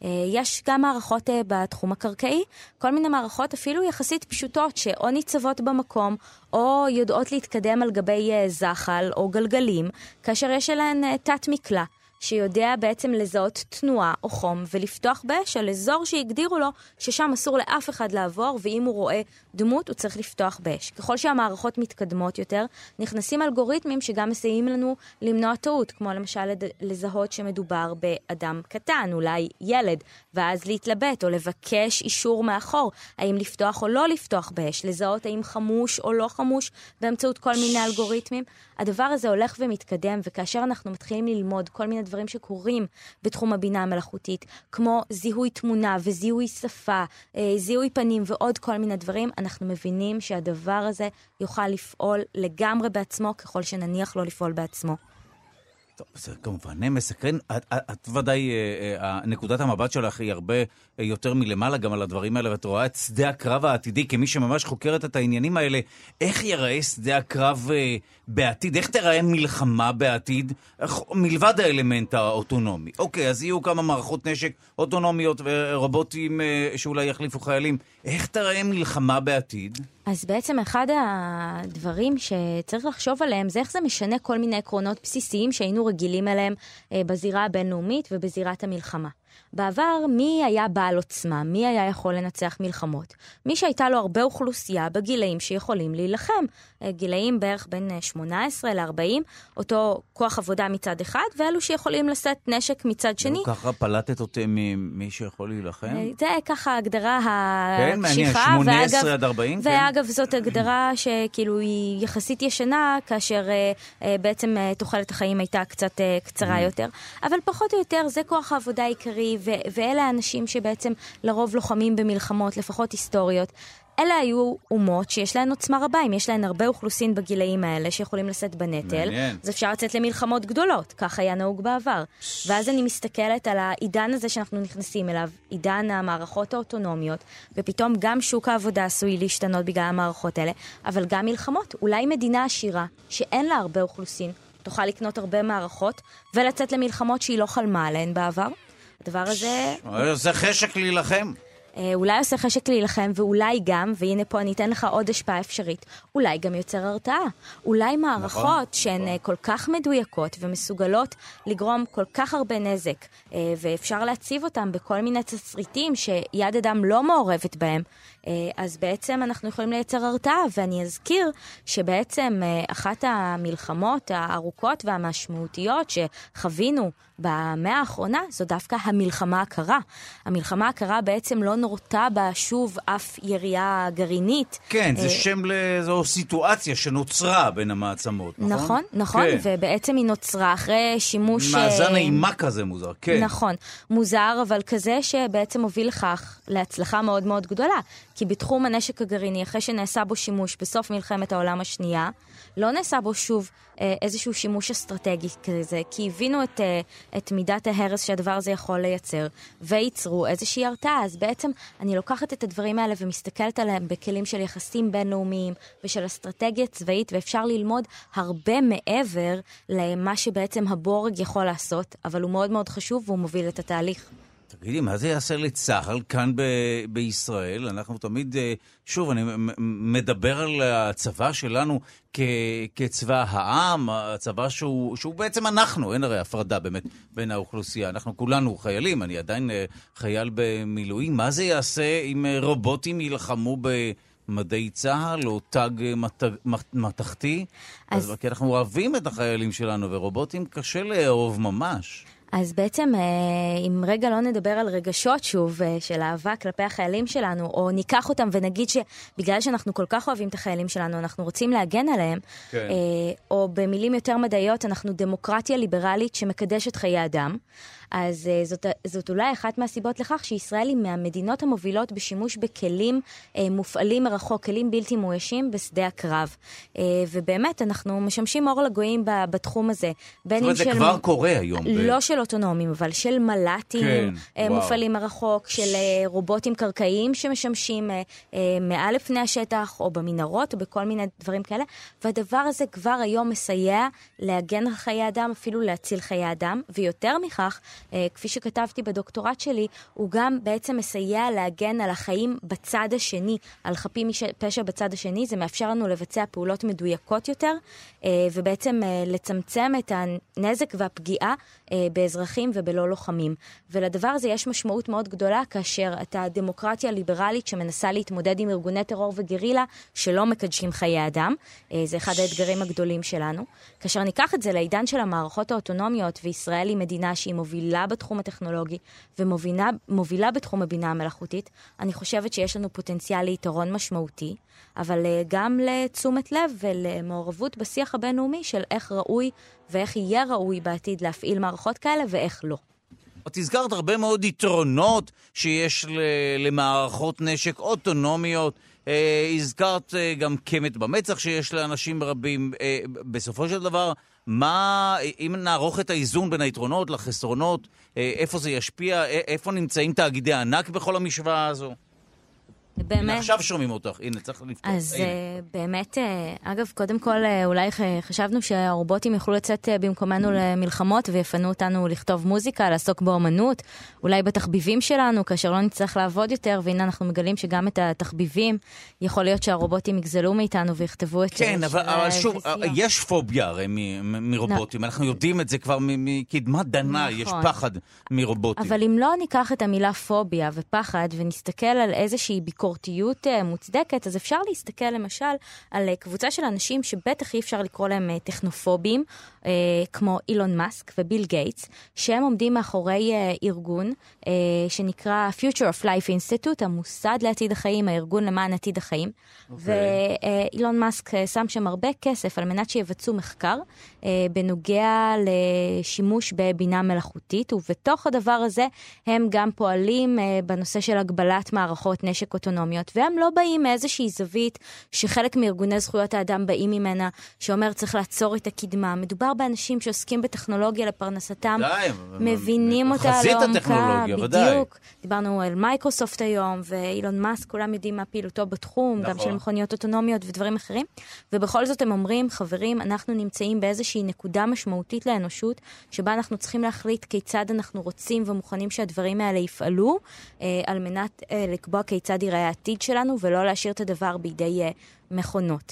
יש גם מערכות בתחום הקרקעי, כל מיני מערכות אפילו יחסית פשוטות, שאו ניצבות במקום, או יודעות להתקדם על גבי זחל או גלגלים, כאשר יש אליהן תת מקלע. שיודע בעצם לזהות תנועה או חום ולפתוח באש על אזור שהגדירו לו ששם אסור לאף אחד לעבור, ואם הוא רואה דמות הוא צריך לפתוח באש. ככל שהמערכות מתקדמות יותר, נכנסים אלגוריתמים שגם מסייעים לנו למנוע טעות, כמו למשל לזהות שמדובר באדם קטן, אולי ילד, ואז להתלבט או לבקש אישור מאחור, האם לפתוח או לא לפתוח באש, לזהות האם חמוש או לא חמוש באמצעות כל מיני אלגוריתמים. הדבר הזה הולך ומתקדם, וכאשר אנחנו מתחילים ללמוד כל מיני דברים שקורים בתחום הבינה המלאכותית, כמו זיהוי תמונה וזיהוי שפה, זיהוי פנים ועוד כל מיני דברים, אנחנו מבינים שהדבר הזה יוכל לפעול לגמרי בעצמו, ככל שנניח לא לפעול בעצמו. טוב, זה כמובן מסקרן. את ודאי, נקודת המבט שלך היא הרבה יותר מלמעלה גם על הדברים האלה, ואת רואה את שדה הקרב העתידי כמי שממש חוקרת את העניינים האלה. איך ייראה שדה הקרב בעתיד? איך תראה מלחמה בעתיד? מלבד האלמנט האוטונומי. אוקיי, אז יהיו כמה מערכות נשק אוטונומיות ורובוטים שאולי יחליפו חיילים. איך תראה מלחמה בעתיד? אז בעצם אחד הדברים שצריך לחשוב עליהם זה איך זה משנה כל מיני עקרונות בסיסיים שהיינו רגילים אליהם בזירה הבינלאומית ובזירת המלחמה. בעבר, מי היה בעל עוצמה? מי היה יכול לנצח מלחמות? מי שהייתה לו הרבה אוכלוסייה בגילאים שיכולים להילחם. גילאים בערך בין 18 ל-40, אותו כוח עבודה מצד אחד, ואלו שיכולים לשאת נשק מצד שני. ככה פלטת אותם ממי שיכול להילחם? זה ככה ההגדרה הקשיחה. כן, מעניין, 18 עד 40? ואגב, זאת הגדרה שכאילו היא יחסית ישנה, כאשר בעצם תוחלת החיים הייתה קצת קצרה יותר. אבל פחות או יותר זה כוח העבודה העיקרי, ואלה האנשים שבעצם לרוב לוחמים במלחמות, לפחות היסטוריות. אלה היו אומות שיש להן עוצמה רבה, אם יש להן הרבה אוכלוסין בגילאים האלה שיכולים לשאת בנטל, אז אפשר לצאת למלחמות גדולות, כך היה נהוג בעבר. ואז אני מסתכלת על העידן הזה שאנחנו נכנסים אליו, עידן המערכות האוטונומיות, ופתאום גם שוק העבודה עשוי להשתנות בגלל המערכות האלה, אבל גם מלחמות. אולי מדינה עשירה שאין לה הרבה אוכלוסין, תוכל לקנות הרבה מערכות ולצאת למלחמות שהיא לא חלמה עליהן בעבר. הדבר הזה... זה חשק להילחם. אולי עושה חשק להילחם, ואולי גם, והנה פה אני אתן לך עוד השפעה אפשרית, אולי גם יוצר הרתעה. אולי מערכות שהן כל כך מדויקות ומסוגלות לגרום כל כך הרבה נזק, ואפשר להציב אותם בכל מיני תסריטים שיד אדם לא מעורבת בהם, אז בעצם אנחנו יכולים לייצר הרתעה, ואני אזכיר שבעצם אחת המלחמות הארוכות והמשמעותיות שחווינו במאה האחרונה, זו דווקא המלחמה הקרה. המלחמה הקרה בעצם לא נורתה בה שוב אף ירייה גרעינית. כן, זה שם לזו סיטואציה שנוצרה בין המעצמות, נכון? נכון, נכון, כן. ובעצם היא נוצרה אחרי שימוש... מאזן אימה כזה מוזר, כן. נכון, מוזר, אבל כזה שבעצם הוביל לכך להצלחה מאוד מאוד גדולה. כי בתחום הנשק הגרעיני, אחרי שנעשה בו שימוש בסוף מלחמת העולם השנייה, לא נעשה בו שוב איזשהו שימוש אסטרטגי כזה, כי הבינו את מידת ההרס שהדבר הזה יכול לייצר, וייצרו איזושהי הרתעה. אז בעצם אני לוקחת את הדברים האלה ומסתכלת עליהם בכלים של יחסים בינלאומיים ושל אסטרטגיה צבאית, ואפשר ללמוד הרבה מעבר למה שבעצם הבורג יכול לעשות, אבל הוא מאוד מאוד חשוב והוא מוביל את התהליך. תגידי, מה זה יעשה לצה"ל כאן בישראל? אנחנו תמיד, שוב, אני מדבר על הצבא שלנו כצבא העם, הצבא שהוא בעצם אנחנו, אין הרי הפרדה באמת בין האוכלוסייה. אנחנו כולנו חיילים, אני עדיין חייל במילואים. מה זה יעשה אם רובוטים ילחמו במדי צה"ל או תג מתכתי? כי אנחנו אוהבים את החיילים שלנו, ורובוטים קשה לאהוב ממש. אז בעצם, אם רגע לא נדבר על רגשות שוב של אהבה כלפי החיילים שלנו, או ניקח אותם ונגיד שבגלל שאנחנו כל כך אוהבים את החיילים שלנו, אנחנו רוצים להגן עליהם, כן. או במילים יותר מדעיות, אנחנו דמוקרטיה ליברלית שמקדשת חיי אדם, אז זאת אולי אחת מהסיבות לכך שישראל היא מהמדינות המובילות בשימוש בכלים מופעלים מרחוק, כלים בלתי מאוישים בשדה הקרב. ובאמת, אנחנו משמשים אור לגויים בתחום הזה. זאת אומרת, זה כבר קורה היום. לא של אוטונומים, אבל של מל"טים מופעלים מרחוק, של רובוטים קרקעיים שמשמשים מעל לפני השטח, או במנהרות, או בכל מיני דברים כאלה. והדבר הזה כבר היום מסייע להגן על חיי אדם, אפילו להציל חיי אדם, ויותר מכך, כפי שכתבתי בדוקטורט שלי, הוא גם בעצם מסייע להגן על החיים בצד השני, על חפים פשע בצד השני. זה מאפשר לנו לבצע פעולות מדויקות יותר, ובעצם לצמצם את הנזק והפגיעה באזרחים ובלא לוחמים. ולדבר הזה יש משמעות מאוד גדולה, כאשר אתה דמוקרטיה ליברלית שמנסה להתמודד עם ארגוני טרור וגרילה שלא מקדשים חיי אדם. זה אחד האתגרים הגדולים שלנו. כאשר ניקח את זה לעידן של המערכות האוטונומיות, וישראל היא מדינה שהיא מובילה בתחום הטכנולוגי ומובילה בתחום הבינה המלאכותית, אני חושבת שיש לנו פוטנציאל ליתרון משמעותי, אבל גם לתשומת לב ולמעורבות בשיח הבינלאומי של איך ראוי ואיך יהיה ראוי בעתיד להפעיל מערכות כאלה ואיך לא. את הזכרת הרבה מאוד יתרונות שיש למערכות נשק אוטונומיות, הזכרת גם קמת במצח שיש לאנשים רבים. בסופו של דבר, אם נערוך את האיזון בין היתרונות לחסרונות, איפה זה ישפיע, איפה נמצאים תאגידי ענק בכל המשוואה הזו? באמת. עכשיו שומעים אותך, הנה, צריך לפתור. אז באמת, אגב, קודם כל, אולי חשבנו שהרובוטים יוכלו לצאת במקומנו למלחמות, ויפנו אותנו לכתוב מוזיקה, לעסוק באומנות, אולי בתחביבים שלנו, כאשר לא נצטרך לעבוד יותר, והנה אנחנו מגלים שגם את התחביבים, יכול להיות שהרובוטים יגזלו מאיתנו ויכתבו את... כן, אבל שוב, יש פוביה הרי מרובוטים, אנחנו יודעים את זה כבר מקדמת דנה, יש פחד מרובוטים. אבל אם לא ניקח את המילה פוביה ופחד, ונסתכל על איזושהי ביקורתיות מוצדקת, אז אפשר להסתכל למשל על קבוצה של אנשים שבטח אי אפשר לקרוא להם טכנופובים, כמו אילון מאסק וביל גייטס, שהם עומדים מאחורי ארגון שנקרא Future of Life Institute, המוסד לעתיד החיים, הארגון למען עתיד החיים. ואילון מאסק שם שם הרבה כסף על מנת שיבצעו מחקר בנוגע לשימוש בבינה מלאכותית, ובתוך הדבר הזה הם גם פועלים בנושא של הגבלת מערכות נשק אוטונומיות. אוטונומיות, והם לא באים מאיזושהי זווית שחלק מארגוני זכויות האדם באים ממנה, שאומר צריך לעצור את הקדמה. מדובר באנשים שעוסקים בטכנולוגיה לפרנסתם, מבינים אותה לעומקה, בדיוק. דיברנו על מייקרוסופט היום, ואילון מאסק, כולם יודעים מה פעילותו בתחום, גם של מכוניות אוטונומיות ודברים אחרים, ובכל זאת הם אומרים, חברים, אנחנו נמצאים באיזושהי נקודה משמעותית לאנושות, שבה אנחנו צריכים להחליט כיצד אנחנו רוצים ומוכנים שהדברים האלה יפעלו, על מנת לקבוע כיצד ייראה העתיד שלנו, ולא להשאיר את הדבר בידי מכונות.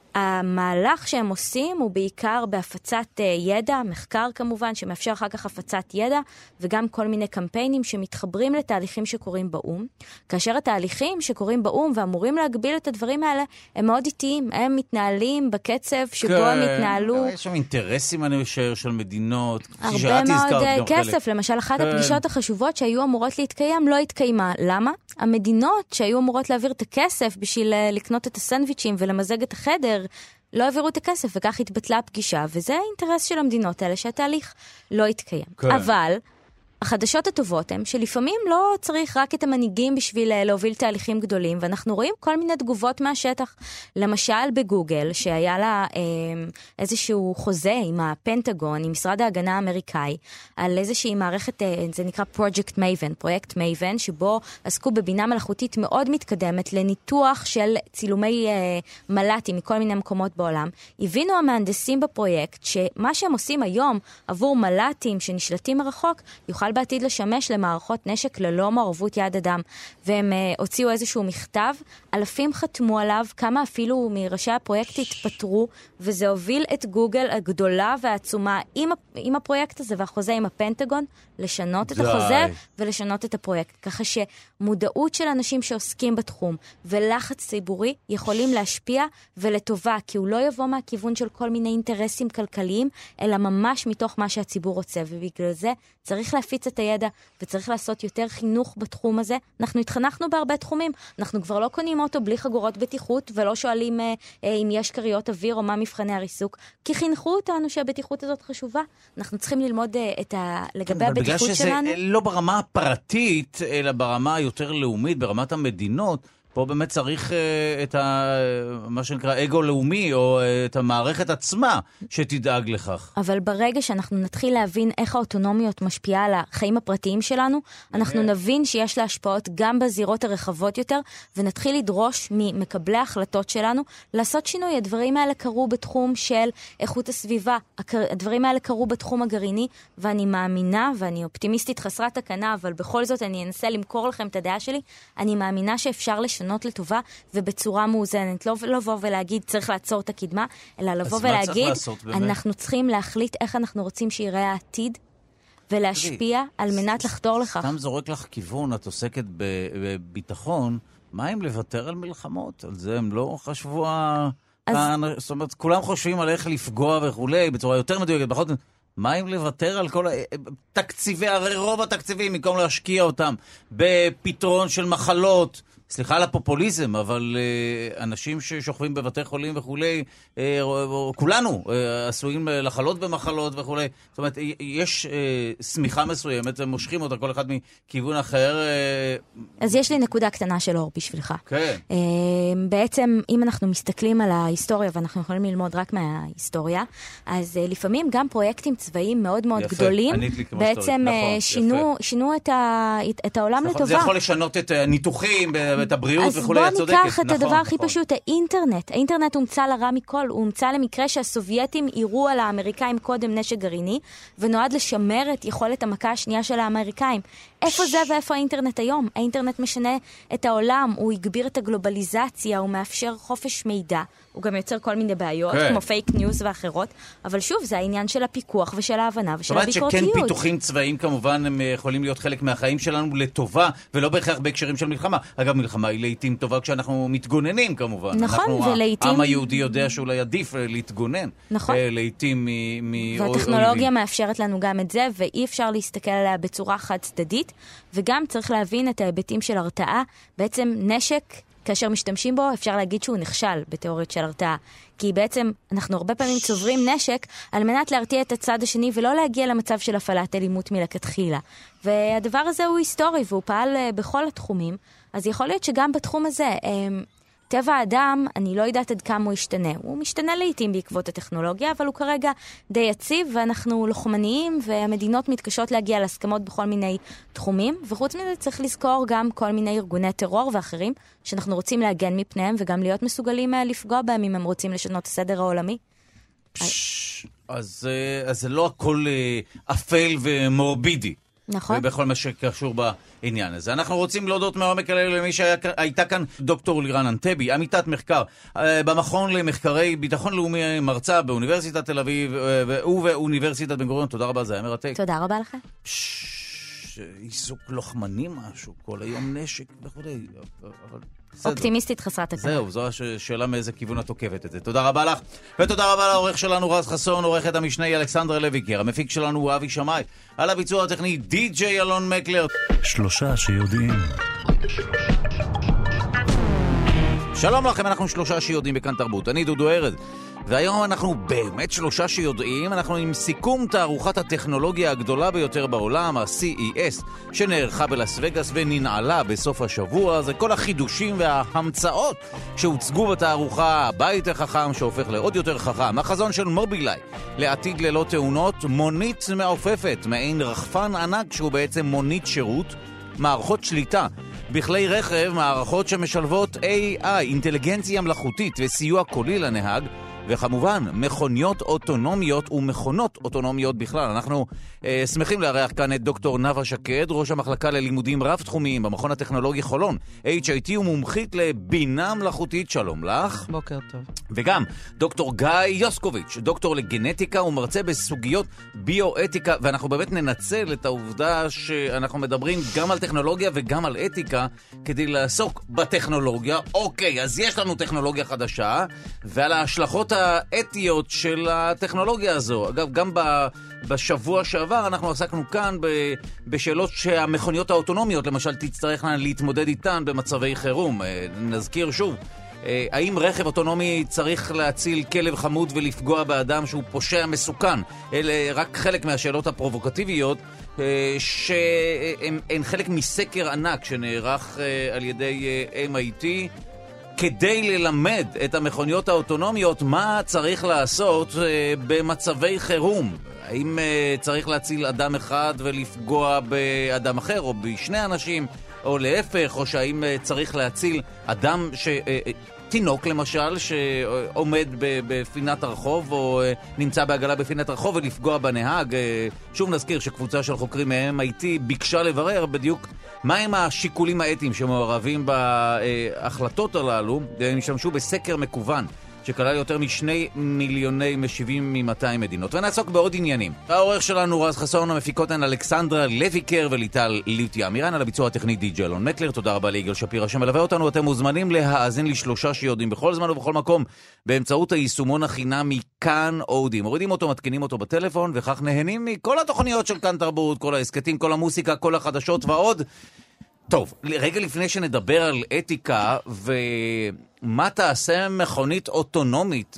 המהלך שהם עושים הוא בעיקר בהפצת ידע, מחקר כמובן, שמאפשר אחר כך הפצת ידע, וגם כל מיני קמפיינים שמתחברים לתהליכים שקורים באום. כאשר התהליכים שקורים באום ואמורים להגביל את הדברים האלה, הם מאוד איטיים, הם מתנהלים בקצב שבו הם התנהלו. יש שם אינטרסים, אני חושב, של מדינות. הרבה מאוד כסף, למשל אחת הפגישות החשובות שהיו אמורות להתקיים, לא התקיימה. למה? המדינות שהיו אמורות להעביר את הכסף בשביל לקנות את הסנדוויצ'ים ולמזג את החדר, לא העבירו את הכסף, וכך התבטלה הפגישה, וזה האינטרס של המדינות האלה, שהתהליך לא יתקיים. כן. אבל החדשות הטובות הן שלפעמים לא צריך רק את המנהיגים בשביל להוביל תהליכים גדולים, ואנחנו רואים כל מיני תגובות מהשטח. למשל בגוגל, שהיה לה איזשהו חוזה עם הפנטגון, עם משרד ההגנה האמריקאי, על איזושהי מערכת, זה נקרא פרויקט מייבן, שבו עסקו בבינה מלאכותית מאוד מתקדמת לניתוח של צילומי מלאטים מכל מיני מקומות בעולם. הבינו המהנדסים בפרויקט שמה שהם עושים היום עבור מלאטים שנשלטים מרחוק, יוכל בעתיד לשמש למערכות נשק ללא מעורבות יד אדם. והם הוציאו איזשהו מכתב, אלפים חתמו עליו, כמה אפילו מראשי הפרויקט התפטרו, וזה הוביל את גוגל הגדולה והעצומה עם הפרויקט הזה והחוזה עם הפנטגון, לשנות את החוזה ולשנות את הפרויקט. ככה שמודעות של אנשים שעוסקים בתחום ולחץ ציבורי יכולים להשפיע ולטובה, כי הוא לא יבוא מהכיוון של כל מיני אינטרסים כלכליים, אלא ממש מתוך מה שהציבור רוצה, ובגלל זה צריך להפיץ את הידע וצריך לעשות יותר חינוך בתחום הזה. אנחנו התחנכנו בהרבה תחומים, אנחנו כבר לא קונים אוטו בלי חגורות בטיחות ולא שואלים אם יש קריות אוויר או מה מבחני הריסוק, כי חינכו אותנו שהבטיחות הזאת חשובה. אנחנו צריכים ללמוד לגבי הבטיחות שלנו. בגלל שזה לא ברמה הפרטית, אלא ברמה היותר לאומית, ברמת המדינות, פה באמת צריך את מה שנקרא אגו לאומי, או את המערכת עצמה שתדאג לכך. אבל ברגע שאנחנו נתחיל להבין איך האוטונומיות משפיעה על החיים הפרטיים שלנו, אנחנו נבין שיש לה השפעות גם בזירות הרחבות יותר, ונתחיל לדרוש ממקבלי ההחלטות שלנו לעשות שינוי. הדברים האלה קרו בתחום של איכות הסביבה, הדברים האלה קרו בתחום הגרעיני, ואני מאמינה, ואני אופטימיסטית חסרת תקנה, אבל בכל זאת אני אנסה למכור לכם את הדעה שלי, אני מאמינה שאפשר לשנות לטובה ובצורה מאוזנת. לא לבוא ולהגיד צריך לעצור את הקדמה, אלא לבוא ולהגיד אנחנו צריכים להחליט איך אנחנו רוצים שיראה העתיד ולהשפיע על מנת לחתור לכך. סתם זורק לך כיוון, את עוסקת בביטחון, מה אם לוותר על מלחמות? על זה הם לא חשבו, זאת אומרת, כולם חושבים על איך לפגוע וכולי, בצורה יותר מדויקת, בכל זאת, מה אם לוותר על כל התקציבי, הרי רוב התקציבים, במקום להשקיע אותם בפתרון של מחלות, סליחה על הפופוליזם, אבל אנשים ששוכבים בבתי חולים וכולי, כולנו עשויים לחלות במחלות וכולי. זאת אומרת, יש סמיכה מסוימת, מושכים אותה כל אחד מכיוון אחר. אז יש לי נקודה קטנה של אור בשבילך. כן. בעצם, אם אנחנו מסתכלים על ההיסטוריה, ואנחנו יכולים ללמוד רק מההיסטוריה, אז לפעמים גם פרויקטים צבאיים מאוד מאוד גדולים, בעצם שינו את העולם לטובה. זה יכול לשנות את הניתוחים, את הבריאות וכולי, אז בוא ניקח את הדבר הכי פשוט, האינטרנט הומצא לרע מכל, הוא הומצא למקרה שהסובייטים יראו על האמריקאים קודם נשק גרעיני, ונועד לשמר את יכולת המכה השנייה של האמריקאים. איפה זה ואיפה האינטרנט היום? האינטרנט משנה את העולם, הוא יגביר את הגלובליזציה, הוא מאפשר חופש מידע, הוא גם יוצר כל מיני בעיות, כמו פייק ניוז ואחרות, אבל שוב, זה העניין של הפיקוח ושל ההבנה ושל הביקורתיות. זאת אומרת שכן פיתוחים צבאיים כמובן הם יכולים להיות חלק מהחיים שלנו לטובה, ולא בהכרח בהקשרים של מלחמה. אגב, מלחמה היא לעתים טובה כשאנחנו מתגוננים כמובן. נכון, ולעתים... העם היהודי יודע שאולי עדיף להתגונן. נכון. לעתים והטכנולוגיה מאפשרת לנו גם את זה, ואי אפשר להסתכל עליה בצורה חד צדדית, וגם צריך להבין את ההיבטים של הרתעה. בעצם נשק כאשר משתמשים בו, אפשר להגיד שהוא נכשל בתיאוריות של הרתעה. כי בעצם אנחנו הרבה פעמים צוברים נשק על מנת להרתיע את הצד השני ולא להגיע למצב של הפעלת אלימות מלכתחילה. והדבר הזה הוא היסטורי והוא פעל בכל התחומים, אז יכול להיות שגם בתחום הזה, טבע האדם, אני לא יודעת עד כמה הוא ישתנה. הוא משתנה לעתים בעקבות הטכנולוגיה, אבל הוא כרגע די יציב, ואנחנו לוחמניים, והמדינות מתקשות להגיע להסכמות בכל מיני תחומים, וחוץ מזה צריך לזכור גם כל מיני ארגוני טרור ואחרים, שאנחנו רוצים להגן מפניהם, וגם להיות מסוגלים לפגוע בהם אם הם רוצים לשנות הסדר העולמי. אז זה לא הכל אפל ומורבידי. נכון. ובכל מה שקשור בעניין הזה. אנחנו רוצים להודות מעומק הלב למי שהייתה כאן דוקטור לירן אנטבי, עמיתת מחקר במכון למחקרי ביטחון לאומי, מרצה באוניברסיטת תל אביב ובאוניברסיטת בן גוריון. תודה רבה, זה היה מרתק. תודה רבה לכם. עיסוק לוחמני משהו, כל היום נשק וכו'. אופטימיסטית חסרת תקנה. זהו, זו השאלה מאיזה כיוון את עוקבת את זה. תודה רבה לך, ותודה רבה לעורך שלנו רז חסון, עורכת המשנה אלכסנדרה לויקר, המפיק שלנו הוא אבי שמאי, על הביצוע הטכני די.ג'יי אלון מקלר. 3 שיודעים. שלום לכם, אנחנו 3 שיודעים בכאן תרבות, אני דודו ארז, והיום אנחנו באמת 3 שיודעים. אנחנו עם סיכום תערוכת הטכנולוגיה הגדולה ביותר בעולם, ה-CES, שנערכה בלאס וגאס וננעלה בסוף השבוע. זה כל החידושים וההמצאות שהוצגו בתערוכה, הבית החכם שהופך לעוד יותר חכם, החזון של מובילאיי לעתיד ללא תאונות, מונית מעופפת, מעין רחפן ענק שהוא בעצם מונית שירות, מערכות שליטה בכלי רכב, מערכות שמשלבות AI, אינטליגנציה מלאכותית וסיוע קולי לנהג, וכמובן מכוניות אוטונומיות ומכונות אוטונומיות בכלל. אנחנו שמחים לארח כאן את דוקטור נאוה שקד, ראש המחלקה ללימודים רב-תחומיים במכון הטכנולוגי חולון, HIT, ומומחית לבינה מלאכותית. שלום לך. בוקר טוב. וגם דוקטור גיא יוסקוביץ', דוקטור לגנטיקה ומרצה בסוגיות ביואתיקה, ואנחנו באמת ננצל את העובדה שאנחנו מדברים גם על טכנולוגיה וגם על אתיקה כדי לעסוק בטכנולוגיה. אוקיי, אז יש לנו טכנולוגיה חדשה, ועל ההשלכות האתיות של הטכנולוגיה הזו. אגב, גם בשבוע שעבר אנחנו עסקנו כאן בשאלות שהמכוניות האוטונומיות, למשל, תצטרכנה להתמודד איתן במצבי חירום. נזכיר שוב, האם רכב אוטונומי צריך להציל כלב חמוד ולפגוע באדם שהוא פושע מסוכן? אלה רק חלק מהשאלות הפרובוקטיביות שהן חלק מסקר ענק שנערך על ידי MIT כדי ללמד את המכוניות האוטונומיות מה צריך לעשות במצבי חירום. האם צריך להציל אדם אחד ולפגוע באדם אחר או בשני אנשים, או להפך, או שהאם צריך להציל אדם תינוק למשל שעומד בפינת הרחוב או נמצא בעגלה בפינת הרחוב ולפגוע בנהג. שוב נזכיר שקבוצה של חוקרים מ-MIT ביקשה לברר בדיוק מהם השיקולים האתיים שמעורבים בהחלטות הללו. הם השתמשו בסקר מקוון שכלל יותר מ2 מיליוני משיבים מ-200 מדינות. ונעסוק בעוד עניינים. העורך שלנו רז חסון, המפיקות הן אלכסנדרה לויקר וליטל ליטיה אמירן, על הביצוע הטכני די.ג'יי אלון מקלר. תודה רבה ליגאל שפירא שמלווה אותנו. אתם מוזמנים להאזין ל3 שיודעים בכל זמן ובכל מקום באמצעות היישומון החינמי כאן אודי. מורידים אותו, מתקינים אותו בטלפון, וכך נהנים מכל התוכניות של כאן תרבות, כל העסקטים, כל המוסיקה, כל החדשות ועוד. טוב, רגע לפני שנדבר על אתיקה ומה תעשה מכונית אוטונומית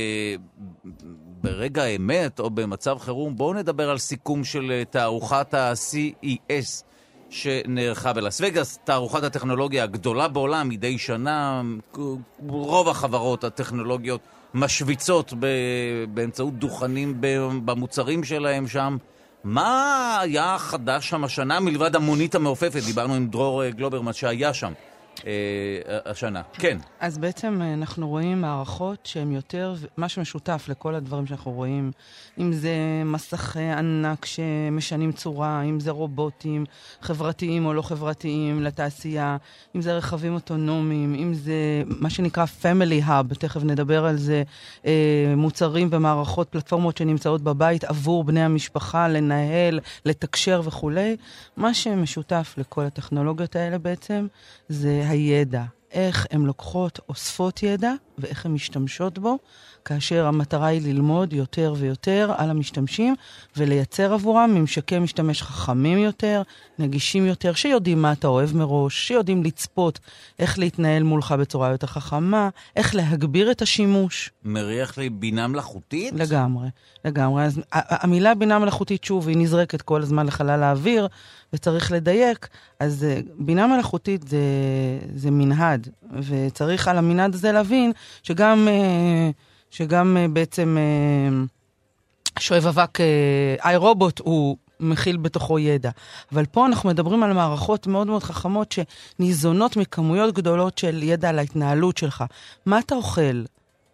ברגע האמת או במצב חירום, בואו נדבר על סיכום של תערוכת ה-CES שנערכה בלאס וגאס, תערוכת הטכנולוגיה הגדולה בעולם. מדי שנה רוב החברות הטכנולוגיות משוויצות באמצעות דוכנים במוצרים שלהם שם. מה היה חדש שם השנה מלבד המונית המעופפת? דיברנו עם דרור גלוברמן שהיה שם השנה. כן. אז בעצם אנחנו רואים מערכות שהן יותר, משהו משותף לכל הדברים שאנחנו רואים, אם זה מסכי ענק שמשנים צורה, אם זה רובוטים חברתיים או לא חברתיים לתעשייה, אם זה רכבים אוטונומיים, אם זה מה שנקרא Family Hub, תכף נדבר על זה, מוצרים ומערכות, פלטפורמות שנמצאות בבית עבור בני המשפחה, לנהל, לתקשר וכו'. מה שמשותף לכל הטכנולוגיות האלה בעצם זה הידע. איך הן לוקחות, אוספות ידע, ואיך הן משתמשות בו, כאשר המטרה היא ללמוד יותר ויותר על המשתמשים, ולייצר עבורם ממשקי משתמש חכמים יותר, נגישים יותר, שיודעים מה אתה אוהב מראש, שיודעים לצפות איך להתנהל מולך בצורה יותר חכמה, איך להגביר את השימוש. מריח לי בינה מלאכותית? לגמרי. אז המילה בינה מלאכותית, שוב, היא נזרקת כל הזמן לחלל האוויר, וצריך לדייק. אז בינה מלאכותית זה מנהד, וצריך על המנהד הזה להבין שגם בעצם שואב אבק iRobot הוא מכיל בתוכו ידע. אבל פה אנחנו מדברים על מערכות מאוד מאוד חכמות שניזונות מכמויות גדולות של ידע על ההתנהלות שלך. מה אתה אוכל?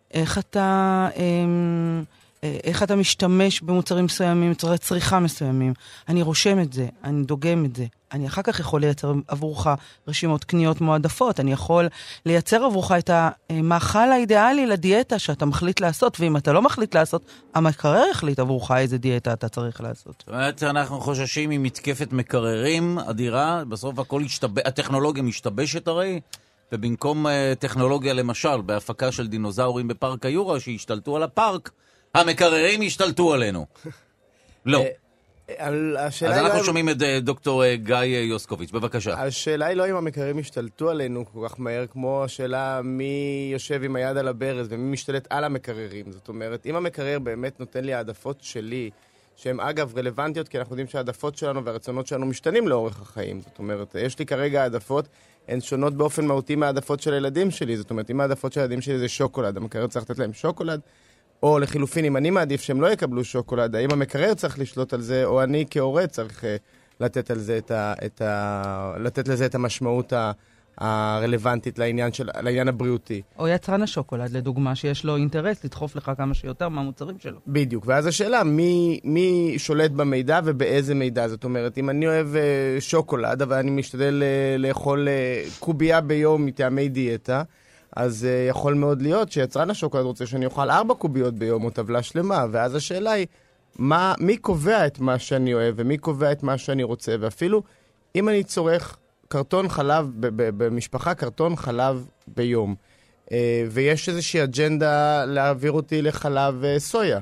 איך אתה משתמש במוצרים מסוימים, מוצרי צריכה מסוימים. אני רושם את זה, אני דוגם את זה. אני אחר כך יכול לייצר עבורך רשימות קניות מועדפות. אני יכול לייצר עבורך את המאכל האידיאלי לדיאטה שאתה מחליט לעשות, ואם אתה לא מחליט לעשות, המקרר יחליט עבורך איזה דיאטה אתה צריך לעשות. זאת אומרת, אנחנו חוששים ממתקפת מקררים אדירה, בסוף הכל הטכנולוגיה משתבשת הרי, ובמקום טכנולוגיה למשל, בהפקה של דינוזאורים בפארק היורה, שהשתלטו על הפארק, המקררים השתלטו עלינו. לא. אז אנחנו שומעים את דוקטור גיא יוסקוביץ, בבקשה. השאלה היא לא אם המקררים השתלטו עלינו כל כך מהר, כמו השאלה מי יושב עם היד על הברז ומי משתלט על המקררים. זאת אומרת, אם המקרר באמת נותן לי העדפות שלי, שהן אגב רלוונטיות, כי אנחנו יודעים שהעדפות שלנו והרצונות שלנו משתנים לאורך החיים. זאת אומרת, יש לי כרגע העדפות, הן שונות באופן מהותי מהעדפות של הילדים שלי. זאת אומרת, אם העדפות של הילדים שלי זה שוקולד, המקרר צריך לתת להם שוקולד, או לחילופין, אם אני מעדיף שהם לא יקבלו שוקולד, האם המקרר צריך לשלוט על זה, או אני כהורה צריך לתת על זה לתת לזה את המשמעות הרלוונטית לעניין הבריאותי. או יצרן השוקולד, לדוגמה, שיש לו אינטרס לדחוף לך כמה שיותר מהמוצרים שלו. בדיוק, ואז השאלה, מי שולט במידע ובאיזה מידע? זאת אומרת, אם אני אוהב שוקולד, אבל אני משתדל לאכול קובייה ביום מטעמי דיאטה, אז יכול מאוד להיות שיצרן השוקולד רוצה שאני אוכל 4 קוביות ביום או טבלה שלמה, ואז השאלה היא, מי קובע את מה שאני אוהב ומי קובע את מה שאני רוצה, ואפילו אם אני צורך קרטון חלב, במשפחה קרטון חלב ביום, ויש איזושהי אג'נדה להעביר אותי לחלב סויה,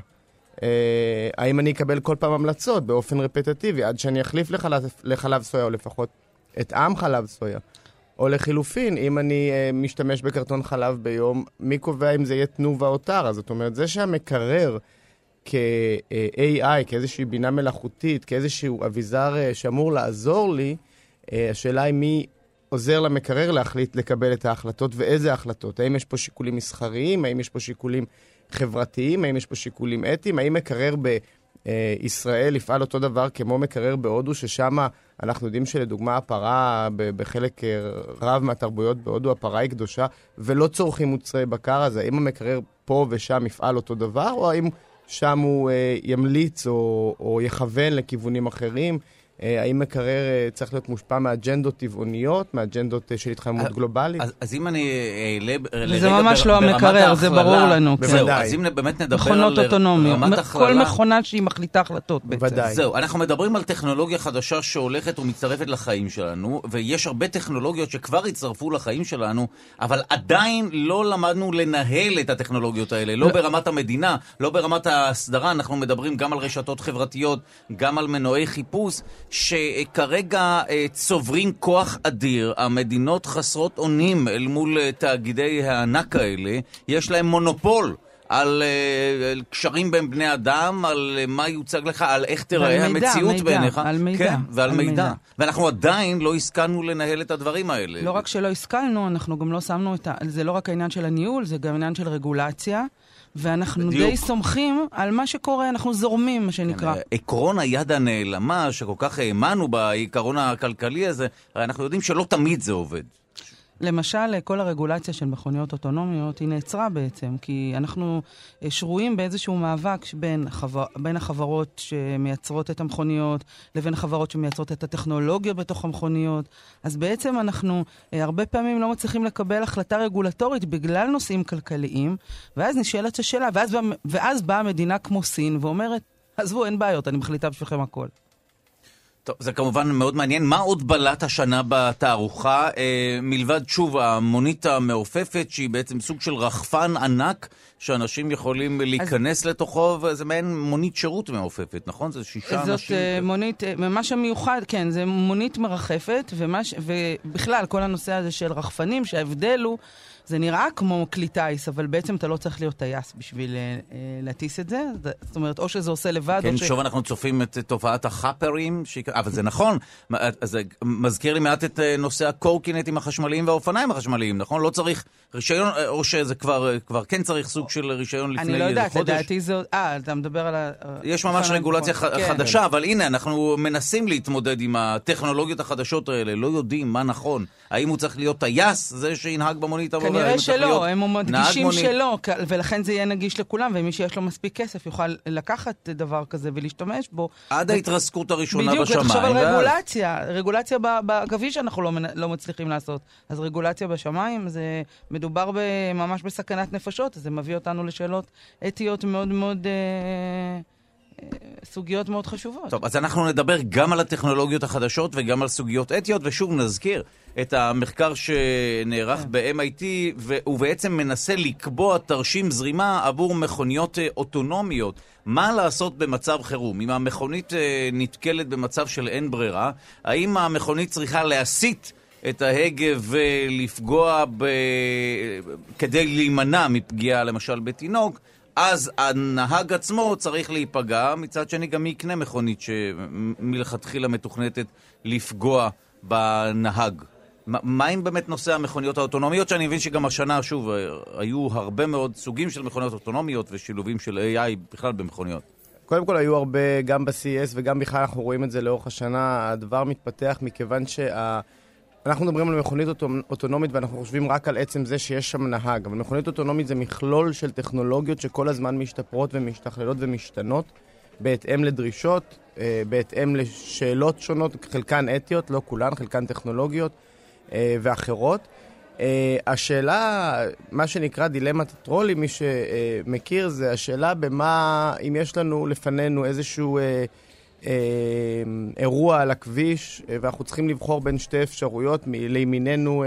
האם אני אקבל כל פעם המלצות באופן רפטטיבי, עד שאני אחליף לחלב סויה, או לפחות את עם חלב סויה? או לחילופין, אם אני משתמש בקרטון חלב ביום, מי קובע אם זה יהיה תנובה או טרה? זאת אומרת, זה שהמקרר כ-AI, כאיזושהי בינה מלאכותית, כאיזשהו אביזר שאמור לעזור לי, השאלה היא מי עוזר למקרר להחליט לקבל את ההחלטות ואיזה החלטות. האם יש פה שיקולים מסחריים? האם יש פה שיקולים חברתיים? האם יש פה שיקולים אתיים? האם מקרר בישראל יפעל אותו דבר כמו מקרר בהודו, ששם אנחנו יודעים שלדוגמה הפרה בחלק רב מהתרבויות בהודו, הפרה היא קדושה ולא צורכים מוצרי בקר, אז האם המקרר פה ושם יפעל אותו דבר, או האם שם הוא ימליץ או יכוון לכיוונים אחרים? האם מקרר צריך להיות מושפע מהאג'נדות טבעוניות, מהאג'נדות של התחממות גלובלית? אז אם אני זה ממש לא המקרר, זה ברור לנו. זהו, אז אם באמת נדבר מכונות אוטונומיות, כל מכונה שהיא מחליטה החלטות. בוודאי. זהו, אנחנו מדברים על טכנולוגיה חדשה שהולכת ומצטרפת לחיים שלנו, ויש הרבה טכנולוגיות שכבר הצטרפו לחיים שלנו, אבל עדיין לא למדנו לנהל את הטכנולוגיות האלה, לא ברמת המדינה, לא ברמת ההסדרה. אנחנו מדברים גם על רשתות חברתיות, גם על מנועי חיפוש, שכרגע צוברים כוח אדיר. המדינות חסרות אונים אל מול תאגידי הענק האלה, יש להם מונופול על קשרים בין בני אדם, על מה יוצג לך, על איך תראה המציאות בעיניך. על מידע. כן, ועל מידע. ואנחנו עדיין לא השכלנו לנהל את הדברים האלה. לא רק שלא השכלנו, אנחנו גם לא שמנו זה לא רק העניין של הניהול, זה גם העניין של רגולציה. ואנחנו די סומכים על מה שקורה, אנחנו זורמים, מה שנקרא. עקרון היד הנעלמה, שכל כך האמנו בעיקרון הכלכלי הזה, הרי אנחנו יודעים שלא תמיד זה עובד. למשל, כל הרגולציה של מכוניות אוטונומיות היא נעצרה בעצם, כי אנחנו שרויים באיזשהו מאבק בין החברות שמייצרות את המכוניות, לבין החברות שמייצרות את הטכנולוגיה בתוך המכוניות. אז בעצם אנחנו הרבה פעמים לא מצליחים לקבל החלטה רגולטורית בגלל נושאים כלכליים, ואז נשאלת השאלה, ואז באה מדינה כמו סין ואומרת, עזבו, אין בעיות, אני מחליטה בשבילכם הכל. טוב, זה כמובן מאוד מעניין. מה עוד בלט השנה בתערוכה? מלבד שוב המונית המעופפת, שהיא בעצם סוג של רחפן ענק, שאנשים יכולים להיכנס לתוכו, וזה מעין מונית שירות מעופפת, נכון? זה 6 אנשים. זאת מונית, ממש המיוחד, כן, זה מונית מרחפת, ובכלל כל הנושא הזה של רחפנים, שההבדל הוא, זה נראה כמו כלי טייס, אבל בעצם אתה לא צריך להיות טייס בשביל להטיס את זה. זאת אומרת, או שזה עושה לבד, כן, שוב אנחנו צופים את תופעת החאפרים, אבל זה נכון. זה מזכיר לי מעט את נושא הקורקינטים החשמליים והאופניים החשמליים, נכון? לא צריך רישיון, או שזה כבר כן צריך סוג של רישיון לפני חודש. אני לא יודעת, לדעתי זה... אתה מדבר על ה... יש ממש רגולציה חדשה, אבל הנה, אנחנו מנסים להתמודד עם הטכנולוגיות החדשות האלה, לא יודעים מה נכון. האם הוא צריך להיות טייס, זה שינהג במונית עבודה? כנראה שלא, הם מדגישים שלא, ולכן זה יהיה נגיש לכולם, ומי שיש לו מספיק כסף יוכל לקחת דבר כזה ולהשתמש בו. עד ההתרסקות הראשונה בשמיים. בדיוק, ותחשוב על רגולציה בכביש אנחנו לא מצליחים לעשות. אז רגולציה בשמיים, זה מדובר ממש בסכנת נפשות, אז זה מביא אותנו לשאלות אתיות מאוד מאוד... סוגיות מאוד חשובות. טוב, אז אנחנו נדבר גם על הטכנולוגיות החדשות וגם על סוגיות אתיות, ושוב נזכיר את המחקר שנערך ב-MIT, והוא בעצם מנסה לקבוע תרשים זרימה עבור מכוניות אוטונומיות. מה לעשות במצב חירום? אם המכונית נתקלת במצב של אין ברירה, האם המכונית צריכה להסיט את ההגה ולפגוע כדי להימנע מפגיעה למשל בתינוק? אז הנהג עצמו צריך להיפגע, מצד שני גם יקנה מכונית שמלכתחילה מתוכנתת לפגוע בנהג. מה אם באמת נושא המכוניות האוטונומיות, שאני מבין שגם השנה, שוב, היו הרבה מאוד סוגים של מכוניות אוטונומיות ושילובים של AI בכלל במכוניות? קודם כל היו הרבה, גם ב-CES וגם בכלל אנחנו רואים את זה לאורך השנה, הדבר מתפתח מכיוון אנחנו מדברים על מכונית אוטונומית ואנחנו חושבים רק על עצם זה שיש שם נהג, אבל מכונית אוטונומית זה מכלול של טכנולוגיות שכל הזמן משתפרות ומשתכללות ומשתנות בהתאם לדרישות, בהתאם לשאלות שונות, חלקן אתיות, לא כולן, חלקן טכנולוגיות ואחרות. השאלה, מה שנקרא דילמת הטרולי, מי שמכיר, זה השאלה במה, אם יש לנו לפנינו איזשהו אירוע על הכביש, ואנחנו צריכים לבחור בין שתי אפשרויות, לימיננו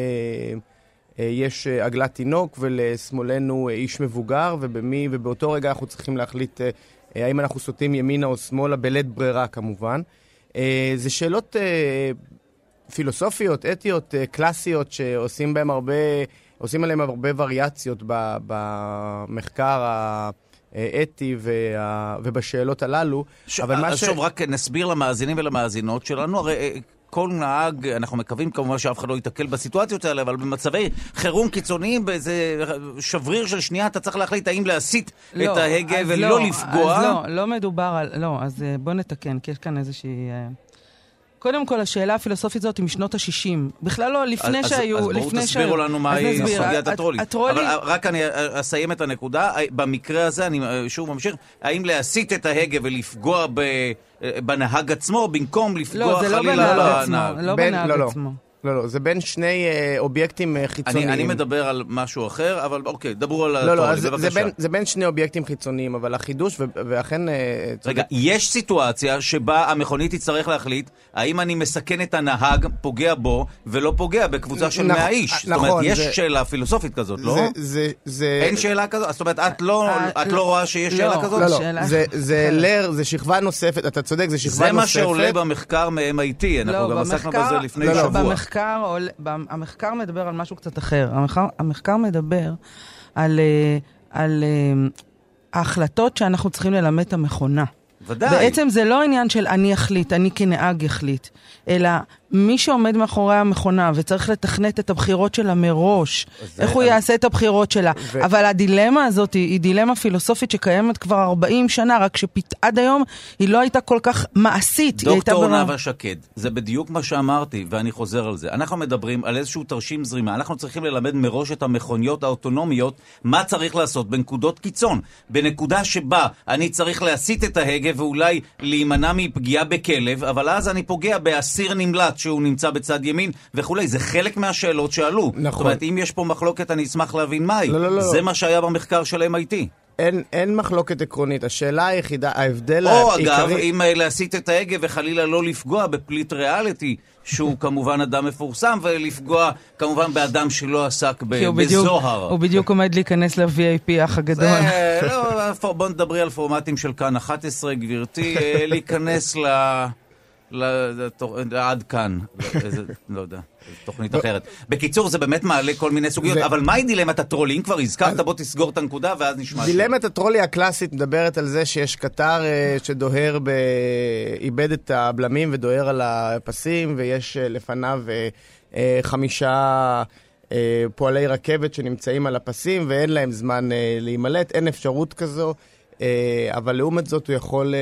יש עגלת תינוק ולשמאלנו איש מבוגר, ובאותו רגע אנחנו צריכים להחליט האם אנחנו סוטים ימינה או שמאלה, בלית ברירה כמובן. זה שאלות פילוסופיות, אתיות, קלאסיות, שעושים עליהם הרבה וריאציות במחקר האתי ובשאלות הללו. שוב, רק נסביר למאזינים ולמאזינות שלנו, הרי כל נהג, אנחנו מקווים כמובן שאף אחד לא יתקל בסיטואציות האלה, אבל במצבי חירום קיצוניים, באיזה שבריר של שנייה, אתה צריך להחליט האם להסיט את ההגה ולא לפגוע. אז לא מדובר על... לא, אז בוא נתקן, כי יש כאן איזושהי... קודם כל, השאלה הפילוסופית הזאת היא משנות ה-60. בכלל לא, לפני שהיו... אז בואו תסבירו לנו מהי סוגיית הטרולי. אבל רק אני אסיים את הנקודה. במקרה הזה, אני שוב ממשיך, האם להסיט את ההגה ולפגוע בנהג עצמו, במקום לפגוע חלילה בנהג? לא בנהג עצמו. לא, זה בין שני אובייקטים חיצוניים. אני מדבר על משהו אחר, אבל אוקיי, דברו על הטרולי, בבקשה. זה בין שני אובייקטים חיצוניים, אבל החידוש, ואכן... רגע, יש סיטואציה שבה המכונית תצטרך להחליט, האם אני מסכן את הנהג, פוגע בו, ולא פוגע בקבוצה של 100 איש. זאת אומרת, יש שאלה פילוסופית כזאת, לא? אין שאלה כזאת? זאת אומרת, את לא רואה שיש שאלה כזאת? לא, זה שכבה נוספת, אתה צודק, זה שכבה נוספת. זה מה שעולה במחקר מ-MIT, אנחנו גם עסקנו בזה לפני שבוע. המחקר מדבר על משהו קצת אחר. המחקר מדבר על ההחלטות שאנחנו צריכים ללמד את המכונה. ודאי. בעצם זה לא עניין של אני אחליט, אני כנהג אחליט, אלא מי שעומד מאחורי המכונה וצריך לתכנת את הבחירות שלה מראש, איך הוא יעשה את הבחירות שלה. אבל הדילמה הזאת היא דילמה פילוסופית שקיימת כבר 40 שנה, רק שעד היום היא לא הייתה כל כך מעשית. דוקטור נאוה שקד, זה בדיוק מה שאמרתי, ואני חוזר על זה. אנחנו מדברים על איזשהו תרשים זרימה, אנחנו צריכים ללמד מראש את המכוניות האוטונומיות, מה צריך לעשות בנקודות קיצון. בנקודה שבה אני צריך להסיט את ההגה ואולי להימנע מפגיעה בכלב, אבל אז אני פוגע באסיר נמלט שהוא נמצא בצד ימין וכולי. זה חלק מהשאלות שעלו. נכון. זאת אומרת, אם יש פה מחלוקת, אני אשמח להבין מהי. לא. זה מה שהיה במחקר של MIT. אין מחלוקת עקרונית. השאלה היחידה, ההבדל או העיקרי... אגב, אם להסיט את ההגה וחלילה לא לפגוע בפליט ריאליטי, שהוא כמובן אדם מפורסם, ולפגוע כמובן באדם שלא עסק בזוהר. הוא בדיוק עומד להיכנס ל-VIP אח הגדול. בוא נדברי על פורמטים של כאן 11, גברתי, להיכנס עד כאן, לא יודע, תוכנית אחרת. בקיצור, זה באמת מעלה כל מיני סוגיות, אבל מהי דילמת הטרולי? אם כבר הזכרת, בוא תסגור את הנקודה ואז נשמע. דילמת הטרולי הקלאסית מדברת על זה שיש קטר שדוהר, איבד את הבלמים ודוהר על הפסים, ויש לפניו 5 פועלי רכבת שנמצאים על הפסים, ואין להם זמן להימלט, אין אפשרות כזו, אבל לעומת זאת הוא יכול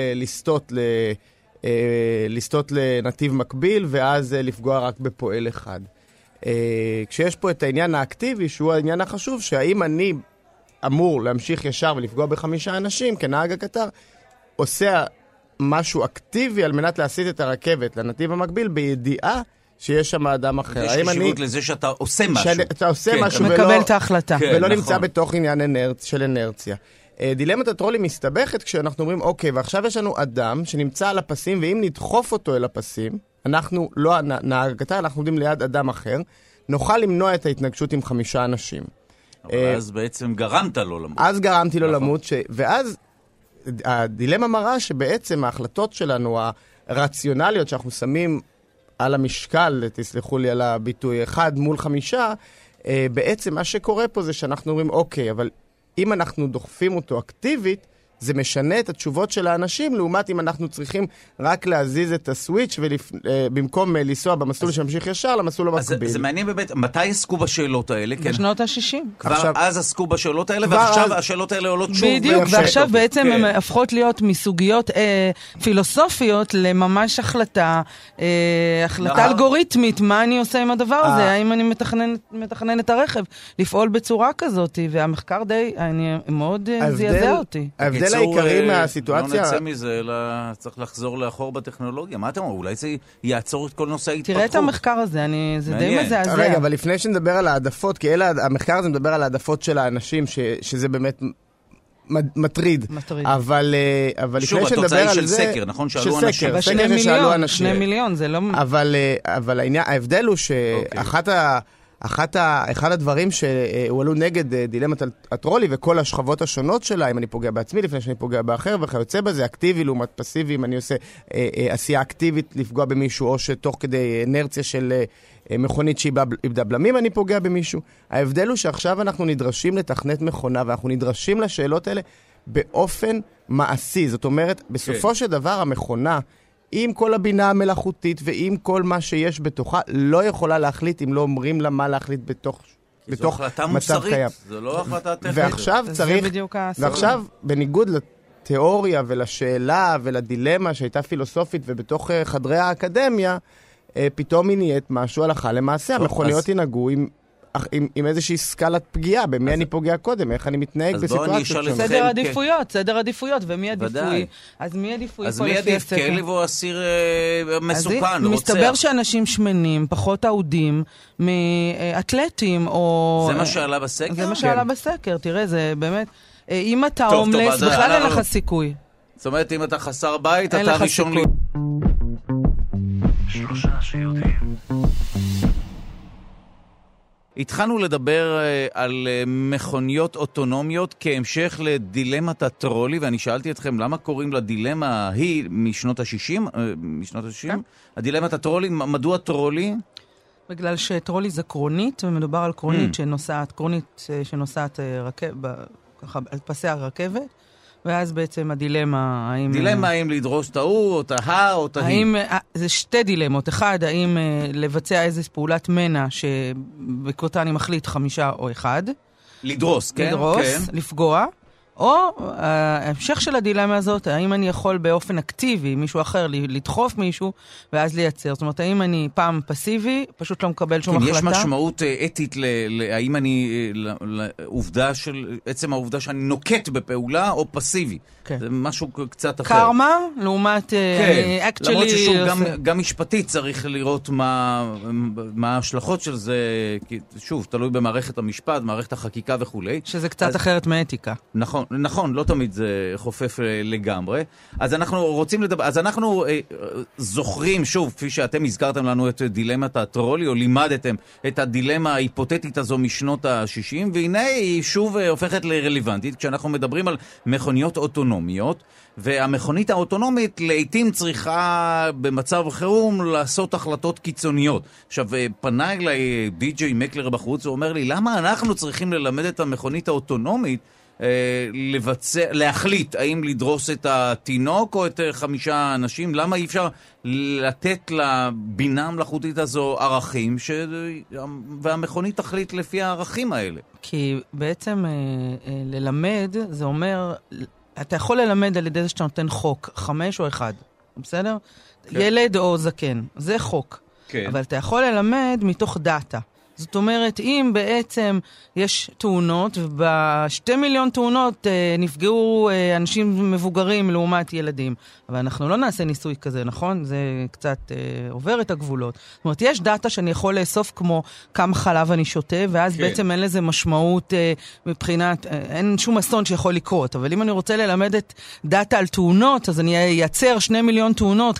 לסטות לנתיב מקביל, ואז לפגוע רק בפועל אחד. כשיש פה את העניין האקטיבי, שהוא העניין החשוב, שהאם אני אמור להמשיך ישר ולפגוע ב5 אנשים, כנהג הקטר, עושה משהו אקטיבי על מנת להסיט את הרכבת לנתיב המקביל, בידיעה שיש שם אדם אחר. יש חשיבות לזה שאתה עושה משהו. אתה עושה משהו מקבל את ההחלטה. ולא נמצא בתוך עניין של אנרציה. דילמת הטרולי מסתבכת כשאנחנו אומרים, אוקיי, ועכשיו יש לנו אדם שנמצא על הפסים, ואם נדחוף אותו אל הפסים, אנחנו לא נהג הקטר, אנחנו עומדים ליד אדם אחר, נוכל למנוע את ההתנגשות עם 5 אנשים. אבל אז בעצם גרמת לו למות. אז גרמתי לו למות, ואז הדילמה מראה שבעצם ההחלטות שלנו, הרציונליות שאנחנו שמים על המשקל, תסלחו לי על הביטוי, 1 מול 5, בעצם מה שקורה פה זה שאנחנו אומרים, אוקיי, אבל אם אנחנו דוחפים אותו אקטיבית, זה משנה את התשובות של האנשים, לעומת אם אנחנו צריכים רק להזיז את הסוויץ' ובמקום לנסוע במסלול שממשיך ישר, למסלול המקביל. זה מעניין באמת, מתי עסקו בשאלות האלה? בשנות ה-60. כבר אז עסקו בשאלות האלה, ועכשיו השאלות האלה עולות שוב. בדיוק, ועכשיו בעצם הן הפכות להיות מסוגיות פילוסופיות לממש החלטה אלגוריתמית, מה אני עושה עם הדבר הזה, האם אני מתכנן את הרכב, לפעול בצורה כזאת, והמחקר די, מאוד זעזע אותי. ההבדל העיקרי מהסיטואציה... לא נצא מזה, אלא צריך לחזור לאחור בטכנולוגיה. מה אתם אומרים? אולי זה יעצור את כל נושא ההתפתחות. תראה את המחקר הזה, זה די מזעזע. רגע, אבל לפני שנדבר על העדפות, כי המחקר הזה מדבר על העדפות של האנשים, שזה באמת מטריד. אבל שוב, התוצאה היא של סקר, נכון? שאלו אנשים. ב2 מיליון, זה לא... אבל ההבדל הוא אחד הדברים שהועלו נגד דילמת הטרולי וכל השכבות השונות שלה, אם אני פוגע בעצמי לפני שאני פוגע באחר וכיוצא בזה, אקטיבי לעומת פסיבי, אם אני עושה עשייה אקטיבית לפגוע במישהו, או שתוך כדי אנרציה של מכונית שאיבדה בלמים אני פוגע במישהו. ההבדל הוא שעכשיו אנחנו נדרשים לתכנת מכונה, ואנחנו נדרשים לשאלות האלה באופן מעשי. זאת אומרת, בסופו של דבר המכונה, עם כל הבינה המלאכותית ועם כל מה שיש בתוכה, לא יכולה להחליט אם לא אומרים לה מה להחליט בתוך מצב קיים. זו לא החלטה טכנית. ועכשיו, בניגוד לתיאוריה ולשאלה ולדילמה שהייתה פילוסופית ובתוך חדרי האקדמיה, פתאום היא נהיית משהו הלכה למעשה. המכוניות ינהגו עם איזושהי סקלת פגיעה, במי אני פוגע קודם, איך אני מתנהג בסיטואציות. סדר עדיפויות, ומי עדיפוי? אז מי עדיפוי פה לפי הסקר? כלב או אסיר מסוכן, רוצח. מסתבר שאנשים שמנים, פחות אהודים, מאתלטים, או... זה מה שעלה בסקר? זה מה שעלה בסקר, תראה, זה באמת... אם אתה הומלס, בכלל אין לך סיכוי. זאת אומרת, אם אתה חסר בית, אתה ראשון לי... 3 שיודעים. התחלנו לדבר על מכוניות אוטונומיות כהמשך לדילמת הטרולי, ואני שאלתי אתכם למה קוראים לדילמה ההיא משנות ה-60? הדילמת הטרולי, מדוע טרולי? בגלל שטרולי זה קרונית, ומדובר על קרונית שנוסעת על פסי הרכבת, ואז בעצם הדילמה האם... דילמה האם לדרוש את ההוא, או את ההא, או את ההיא. זה 2 דילמות. אחד, האם לבצע איזו פעולת מנע שבקוטה אני מחליט 5 או 1. לדרוס, כן? לדרוס, לפגוע. או ההמשך של הדילמה הזאת, האם אני יכול באופן אקטיבי, מישהו אחר, לדחוף מישהו, ואז לייצר. זאת אומרת, האם אני פעם פסיבי, פשוט לא מקבל שום החלטה. יש משמעות אתית האם אני, לעובדה של, עצם העובדה שאני נוקט בפעולה, או פסיבי. זה משהו קצת אחר. קרמה, לעומת אקט שלי. למרות ששוב, גם משפטית צריך לראות מה ההשלכות של זה, כי שוב, תלוי במערכת המשפט, מערכת החקיקה וכו'. שזה קצת אחרת מאתיקה. נכון. נכון, לא תמיד זה חופף לגמרי. אז אנחנו רוצים לדבר, אז אנחנו זוכרים שוב, כפי שאתם הזכרתם לנו את דילמת הטרולי, או לימדתם את הדילמה ההיפותטית הזו משנות ה-60, והנה היא שוב הופכת לרלוונטית, כשאנחנו מדברים על מכוניות אוטונומיות, והמכונית האוטונומית לעתים צריכה במצב חירום לעשות החלטות קיצוניות. עכשיו, פנה אליי די.ג'יי מקלר בחוץ, הוא אומר לי, למה אנחנו צריכים ללמד את המכונית האוטונומית להחליט האם לדרוס את התינוק או את 5 אנשים? למה אי אפשר לתת לבינה המלאכותית הזו ערכים והמכונית תחליט לפי הערכים האלה? כי בעצם ללמד זה אומר, אתה יכול ללמד על ידי זה שאתה נותן חוק, 5 או 1, בסדר? כן. ילד או זקן, זה חוק. כן. אבל אתה יכול ללמד מתוך דאטה. זאת אומרת, אם בעצם יש תאונות, וב2 מיליון תאונות נפגעו אנשים מבוגרים לעומת ילדים. אבל אנחנו לא נעשה ניסוי כזה, נכון? זה קצת עובר את הגבולות. זאת אומרת, יש דאטה שאני יכול לאסוף כמו כמה חלב אני שותה, ואז כן. בעצם אין לזה משמעות מבחינת, אין שום אסון שיכול לקרות. אבל אם אני רוצה ללמד את דאטה על תאונות, אז אני אייצר 2 מיליון תאונות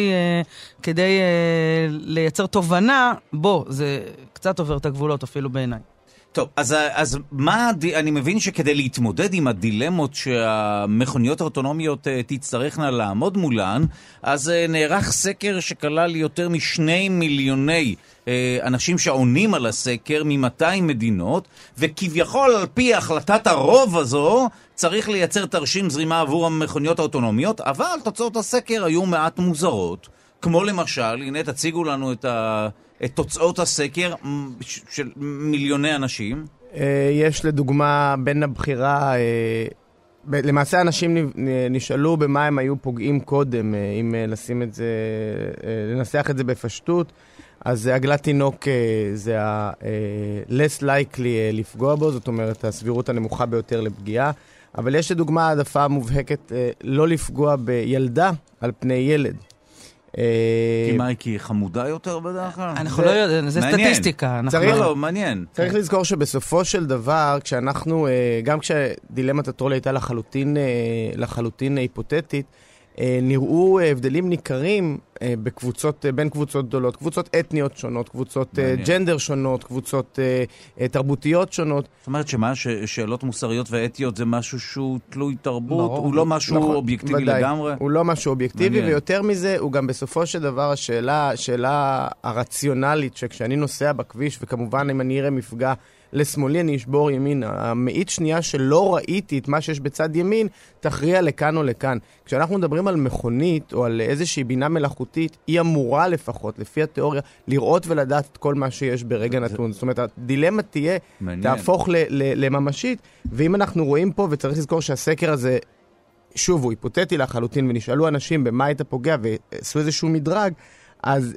כדי לייצר תובנה, זה קצת עובר את הגבולות אפילו בעיניי. טוב, אז אני מבין שכדי להתמודד עם הדילמות שהמכוניות האוטונומיות תצטרכנה לעמוד מולן, אז נערך סקר שכלל יותר מ2 מיליוני אנשים שעונים על הסקר מ200 מדינות, וכביכול על פי החלטת הרוב הזו צריך לייצר תרשים זרימה עבור המכוניות האוטונומיות, אבל תוצאות הסקר היו מעט מוזרות, כמו למשל, הנה תציגו לנו את תוצאות הסקר של מיליוני אנשים. יש לדוגמה בין הבחירה, למעשה אנשים נשאלו במה הם היו פוגעים קודם, אם לשים את זה, לנסח את זה בפשטות, אז עגלת תינוק זה ה-less likely לפגוע בו, זאת אומרת הסבירות הנמוכה ביותר לפגיעה, אבל יש לדוגמה העדפה מובהקת לא לפגוע בילדה על פני ילד. כי מה, כי חמודה יותר בדרך כלל? אנחנו לא יודעים, זה סטטיסטיקה. מעניין. צריך לזכור שבסופו של דבר, כשאנחנו, גם כשדילמת הטרולי הייתה לחלוטין היפותטית, נראו הבדלים ניכרים בין קבוצות גדולות, קבוצות אתניות שונות, קבוצות ג'נדר שונות, קבוצות תרבותיות שונות. זאת אומרת שאלות מוסריות ואתיות זה משהו שהוא תלוי תרבות, הוא לא משהו אובייקטיבי לגמרי? הוא לא משהו אובייקטיבי, ויותר מזה, הוא גם בסופו של דבר השאלה הרציונלית, שכשאני נוסע בכביש, וכמובן אם אני אראה מפגע לשמאלי אני אשבור ימין. המאית שנייה שלא ראיתי את מה שיש בצד ימין, תכריע לכאן או לכאן. כשאנחנו מדברים על מכונית או על איזושהי בינה מלאכותית, היא אמורה לפחות, לפי התיאוריה, לראות ולדעת את כל מה שיש ברגע נתון. זאת אומרת, הדילמה תהפוך לממשית, ואם אנחנו רואים פה, וצריך לזכור שהסקר הזה, שוב, הוא היפותטי לחלוטין, ונשאלו אנשים במה היית פוגע, ועשו איזשהו מדרג, אז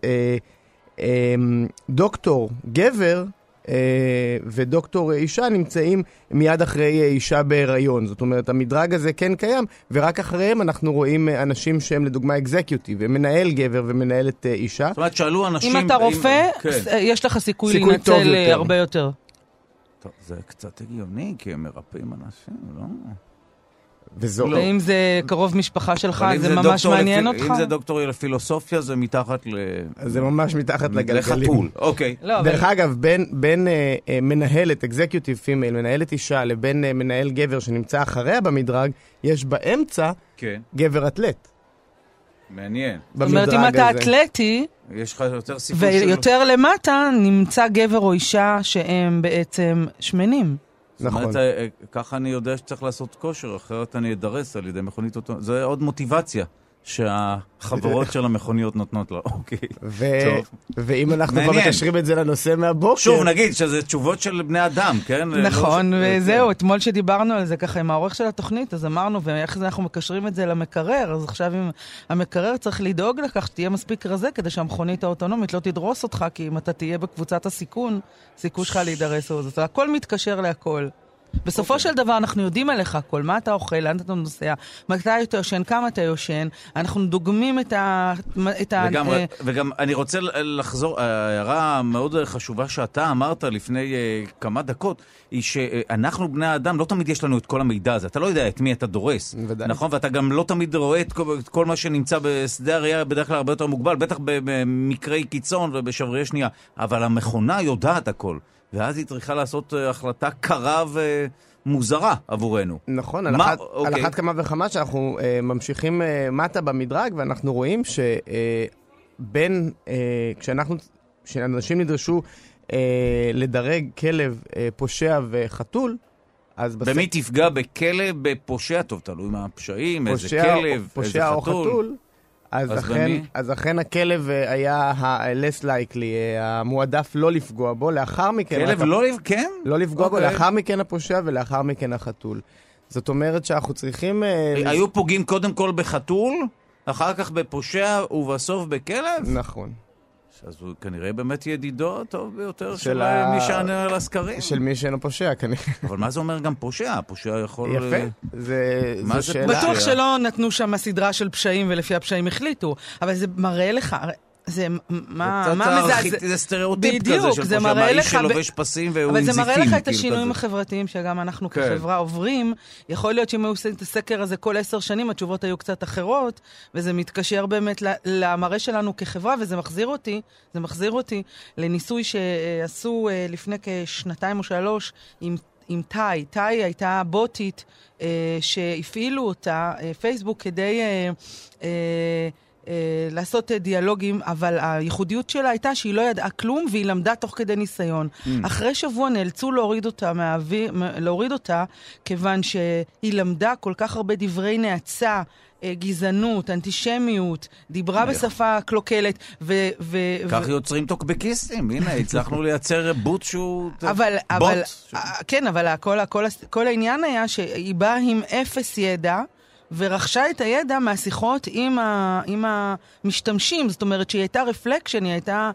דוקטור גבר, ודוקטור אישה נמצאים מיד אחרי אישה בהיריון. זאת אומרת, המדרג הזה כן קיים, ורק אחריהם אנחנו רואים אנשים שהם לדוגמה אקזקיוטיב, מנהל גבר ומנהלת אישה. זאת אומרת, שאלו אנשים... אם אתה רופא, יש לך סיכוי להינצל הרבה יותר. טוב, זה קצת הגיוני, כי הם מרפאים אנשים, לא? ואם זה קרוב משפחה שלך, זה ממש מעניין אותך? אם זה דוקטור לפילוסופיה, זה מתחת זה ממש מתחת לגלגלים. לחתול, אוקיי. דרך אגב, בין מנהלת, אקזקיוטיב פימייל, מנהלת אישה, לבין מנהל גבר שנמצא אחריה במדרג, יש באמצע גבר אתלט. מעניין. זאת אומרת, אם אתה אתלטי, יש לך יותר סיכוי של... ויותר למטה נמצא גבר או אישה שהם בעצם שמנים. נכון. זאת אומרת, ככה אני יודע שצריך לעשות כושר, אחרת אני אדרס על ידי מכונית אותו. זה עוד מוטיבציה שהחברות של המכוניות נותנות לה. אוקיי. ואם אנחנו כבר מקשרים את זה לנושא מהבוקר... שוב, נגיד שזה תשובות של בני אדם, כן? נכון, וזהו, אתמול שדיברנו על זה ככה עם העורך של התוכנית, אז אמרנו, ואיך אנחנו מקשרים את זה למקרר, אז עכשיו אם המקרר צריך לדאוג לכך שתהיה מספיק רזה, כדי שהמכונית האוטונומית לא תדרוס אותך, כי אם אתה תהיה בקבוצת הסיכון, סיכוי שלך להידרס או זה. הכל מתקשר להכל. בסופו של דבר אנחנו יודעים עליך הכל, מה אתה אוכל, לאן אתה נוסע, מתי אתה יושן, כמה אתה יושן, אנחנו דוגמים את ה... וגם אני רוצה לחזור, הערה מאוד חשובה שאתה אמרת לפני כמה דקות, היא שאנחנו בני האדם, לא תמיד יש לנו את כל המידע הזה, אתה לא יודע את מי אתה דורס, נכון? ואתה גם לא תמיד רואה את כל מה שנמצא בשדה הראייה, בדרך כלל הרבה יותר מוגבל, בטח במקרי קיצון ובשברי שנייה, אבל המכונה יודעת הכל. ואז היא צריכה לעשות החלטה קרה ומוזרה עבורנו. נכון, על אחת כמה וכמה שאנחנו ממשיכים מטה במדרג, ואנחנו רואים שבין, כשאנשים נדרשו לדרג כלב, פושע וחתול, אז במי תפגע בכלב, בפושע, טוב, תלוי מה הפשעים, איזה כלב, איזה חתול. אז אכן הכלב היה ה-less likely, המועדף לא לפגוע בו, לאחר מכן... כלב לא לפגוע בו, לאחר מכן הפושע ולאחר מכן החתול. זאת אומרת שאנחנו צריכים... היו פוגעים קודם כל בחתול, אחר כך בפושע ובסוף בכלב? נכון. אז הוא כנראה באמת ידידו הטוב ביותר של מי שענה על הסקרים. של מי שאינו פושע, כנראה. אבל מה זה אומר גם פושע? פושע יכול... יפה. זה שאלה. בטוח שלא נתנו שם סדרה של פשעים ולפי הפשעים החליטו, אבל זה מראה לך... מה מזעזע? זה סטריאוטיפ כזה של פושע, מהאיש שלובש פסים והוא אבל זה מראה לך את השינויים החברתיים שגם אנחנו כחברה עוברים. יכול להיות שאם היו עושים את הסקר הזה כל 10 שנים, התשובות היו קצת אחרות, וזה מתקשר באמת למראה שלנו כחברה, וזה מחזיר אותי לניסוי שעשו לפני כשנתיים או 3 עם טאי. טאי הייתה בוטית שהפעילו אותה, פייסבוק, כדי... לעשות דיאלוגים, אבל הייחודיות שלה הייתה שהיא לא ידעה כלום, והיא למדה תוך כדי ניסיון. אחרי שבוע נאלצו להוריד אותה, כיוון שהיא למדה כל כך הרבה דברי נאצה, גזענות, אנטישמיות, דיברה בשפה קלוקלת, כך יוצרים טוקבקיסטים, הנה, הצלחנו לייצר בוט שהוא... כן, אבל כל העניין היה שהיא באה עם 0 ידע, ורכשה את הידע מהשיחות עם המשתמשים. זאת אומרת שהיא הייתה רפלקשן, היא הייתה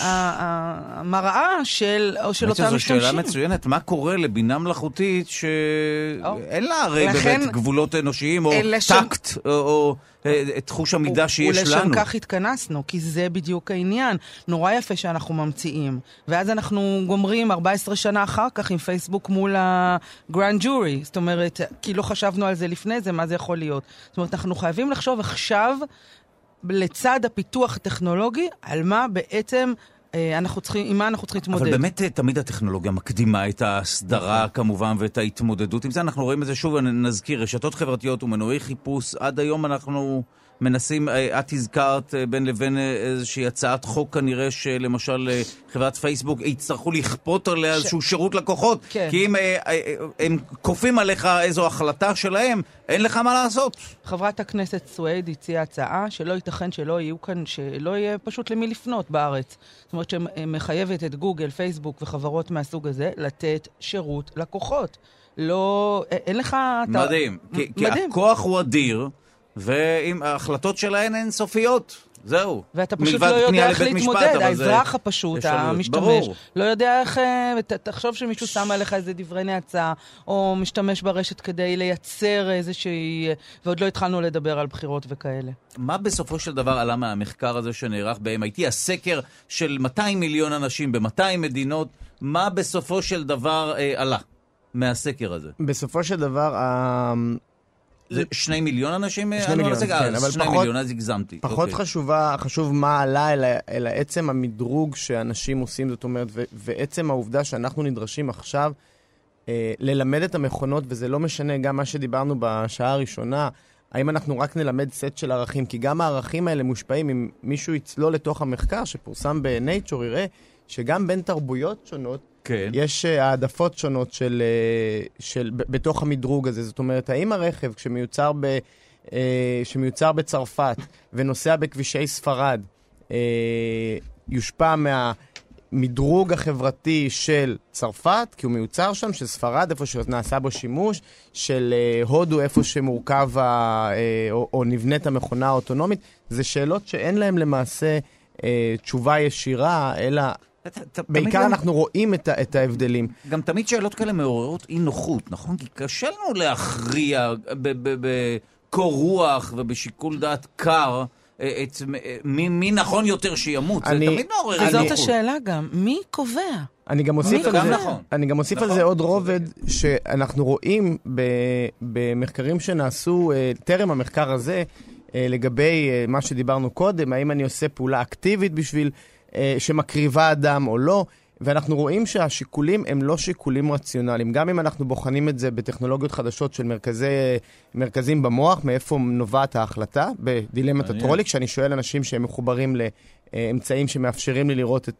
המראה של אותם משתמשים. זו שאלה מצוינת, מה קורה לבינה מלאכותית שאין לה הרי באמת גבולות אנושיים או טקט או את חוש המידע שיש לנו. ולשם כך התכנסנו, כי זה בדיוק העניין. נורא יפה שאנחנו ממציאים. ואז אנחנו גומרים 14 שנה אחר כך עם פייסבוק מול הגרנד ג'ורי. זאת אומרת, כי לא חשבנו על זה לפני זה, מה זה יכול להיות. זאת אומרת, אנחנו חייבים לחשוב עכשיו, לצד הפיתוח הטכנולוגי, על מה בעצם... עם מה אנחנו צריכים להתמודד. אבל באמת תמיד הטכנולוגיה מקדימה את ההסדרה כמובן ואת ההתמודדות. עם זה אנחנו רואים את זה שוב, נזכיר, רשתות חברתיות ומנועי חיפוש. עד היום אנחנו מנסים, את הזכרת בין לבין איזושהי הצעת חוק כנראה שלמשל חברת פייסבוק יצטרכו לכפות עליה איזשהו שירות לקוחות. כי אם הם כופים עליך איזו החלטה שלהם, אין לך מה לעשות. חברת הכנסת סואד הציעה הצעה שלא ייתכן שלא יהיו כאן, שלא יהיה פשוט למי לפנות בארץ. זאת אומרת שמחייבת את גוגל, פייסבוק וחברות מהסוג הזה לתת שירות לקוחות. לא, אין לך... מדהים. כי הכוח הוא אדיר, ועם ההחלטות שלהן אין סופיות. זהו. ואתה פשוט לא יודע איך להתמודד. האזרח הפשוט, המשתמש, לא יודע איך... תחשוב שמישהו שם עליך איזה דברי נאצה, או משתמש ברשת כדי לייצר איזושהי... ועוד לא התחלנו לדבר על בחירות וכאלה. מה בסופו של דבר עלה מהמחקר הזה שנערך ב-MIT? הסקר של 200 מיליון אנשים ב-200 מדינות, מה בסופו של דבר עלה מהסקר הזה? בסופו של דבר... זה 2 מיליון אנשים? 2 מיליון, כן, אבל 2 מיליון, אז הגזמתי. פחות חשוב מה עלה, אלא עצם המדרוג שאנשים עושים, זאת אומרת, ועצם העובדה שאנחנו נדרשים עכשיו ללמד את המכונות, וזה לא משנה גם מה שדיברנו בשעה הראשונה, האם אנחנו רק נלמד סט של ערכים, כי גם הערכים האלה מושפעים, אם מישהו יצלול לתוך המחקר שפורסם ב-Nature, יראה שגם בין תרבויות שונות, כן. יש העדפות שונות בתוך המדרוג הזה. זאת אומרת, האם הרכב שמיוצר בצרפת ונוסע בכבישי ספרד יושפע מהמדרוג החברתי של צרפת, כי הוא מיוצר שם, של ספרד, איפה שנעשה בו שימוש, של הודו, איפה שמורכב או נבנית המכונה האוטונומית. זה שאלות שאין להם למעשה תשובה ישירה, אלא... בעיקר אנחנו רואים את ההבדלים. גם תמיד שאלות כאלה מעוררות אי נוחות, נכון? כי קשה לנו להכריע בקור רוח ובשיקול דעת קר מי נכון יותר שימות. זה תמיד מעורר אי נוחות. וזאת השאלה גם, מי קובע? אני גם מוסיף על זה עוד רובד שאנחנו רואים במחקרים שנעשו טרם המחקר הזה, לגבי מה שדיברנו קודם, האם אני עושה פעולה אקטיבית בשביל שמקריבה אדם או לא, ואנחנו רואים שהשיקולים הם לא שיקולים רציונליים. גם אם אנחנו בוחנים את זה בטכנולוגיות חדשות של מרכזים במוח, מאיפה נובעת ההחלטה, בדילמת הטרוליק, כשאני שואל אנשים שהם מחוברים לאמצעים שמאפשרים לי לראות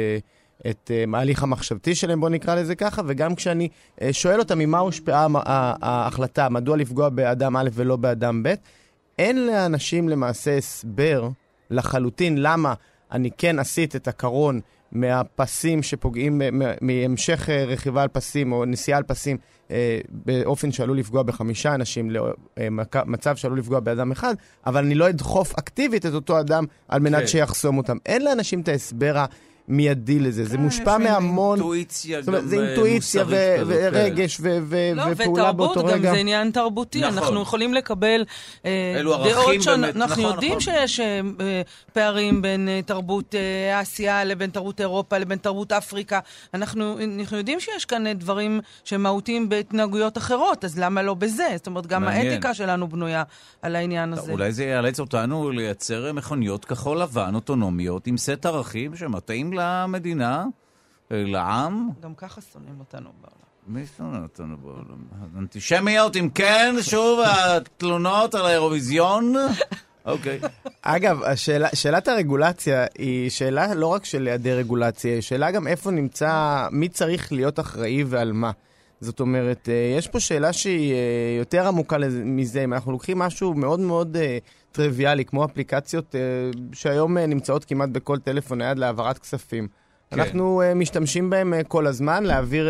את ההליך המחשבתי שלהם, בוא נקרא לזה ככה, וגם כשאני שואל אותם ממה הושפעה ההחלטה, מדוע לפגוע באדם א' ולא באדם ב', אין לאנשים למעשה הסבר לחלוטין למה אני כן עשית את הקרון מהפסים שפוגעים, מהמשך רכיבה על פסים או נסיעה על פסים באופן שעלול לפגוע ב5 אנשים, מצב שעלול לפגוע באדם אחד, אבל אני לא אדחוף אקטיבית את אותו אדם על מנת שיחסום אותם. אין לאנשים את ההסבר מיידי לזה, זה מושפע מהמון... זה אינטואיציה ורגש ופעולה באותו רגע. ותרבות, גם זה עניין תרבותי, אנחנו יכולים לקבל דעות שאנחנו יודעים שיש פערים בין תרבות אסיה לבין תרבות אירופה לבין תרבות אפריקה, אנחנו יודעים שיש כאן דברים שמהותיים בהתנהגויות אחרות, אז למה לא בזה? זאת אומרת, גם האתיקה שלנו בנויה על העניין הזה. אולי זה יאלץ אותנו לייצר מכוניות כחול לבן, אוטונומיות, עם סט ערכים שמתאים למדינה, לעם. גם ככה שונאים אותנו בעולם. מי שונא אותנו בעולם? אנטישמיות, אם כן, שוב, התלונות על האירוויזיון. אוקיי. אגב, שאלת הרגולציה היא שאלה לא רק של היעדר רגולציה, היא שאלה גם איפה נמצא, מי צריך להיות אחראי ועל מה. זאת אומרת, יש פה שאלה שהיא יותר עמוקה מזה. אם אנחנו לוקחים משהו מאוד מאוד טריוויאלי, כמו אפליקציות שהיום נמצאות כמעט בכל טלפון נייד להעברת כספים. כן. אנחנו משתמשים בהם כל הזמן, להעביר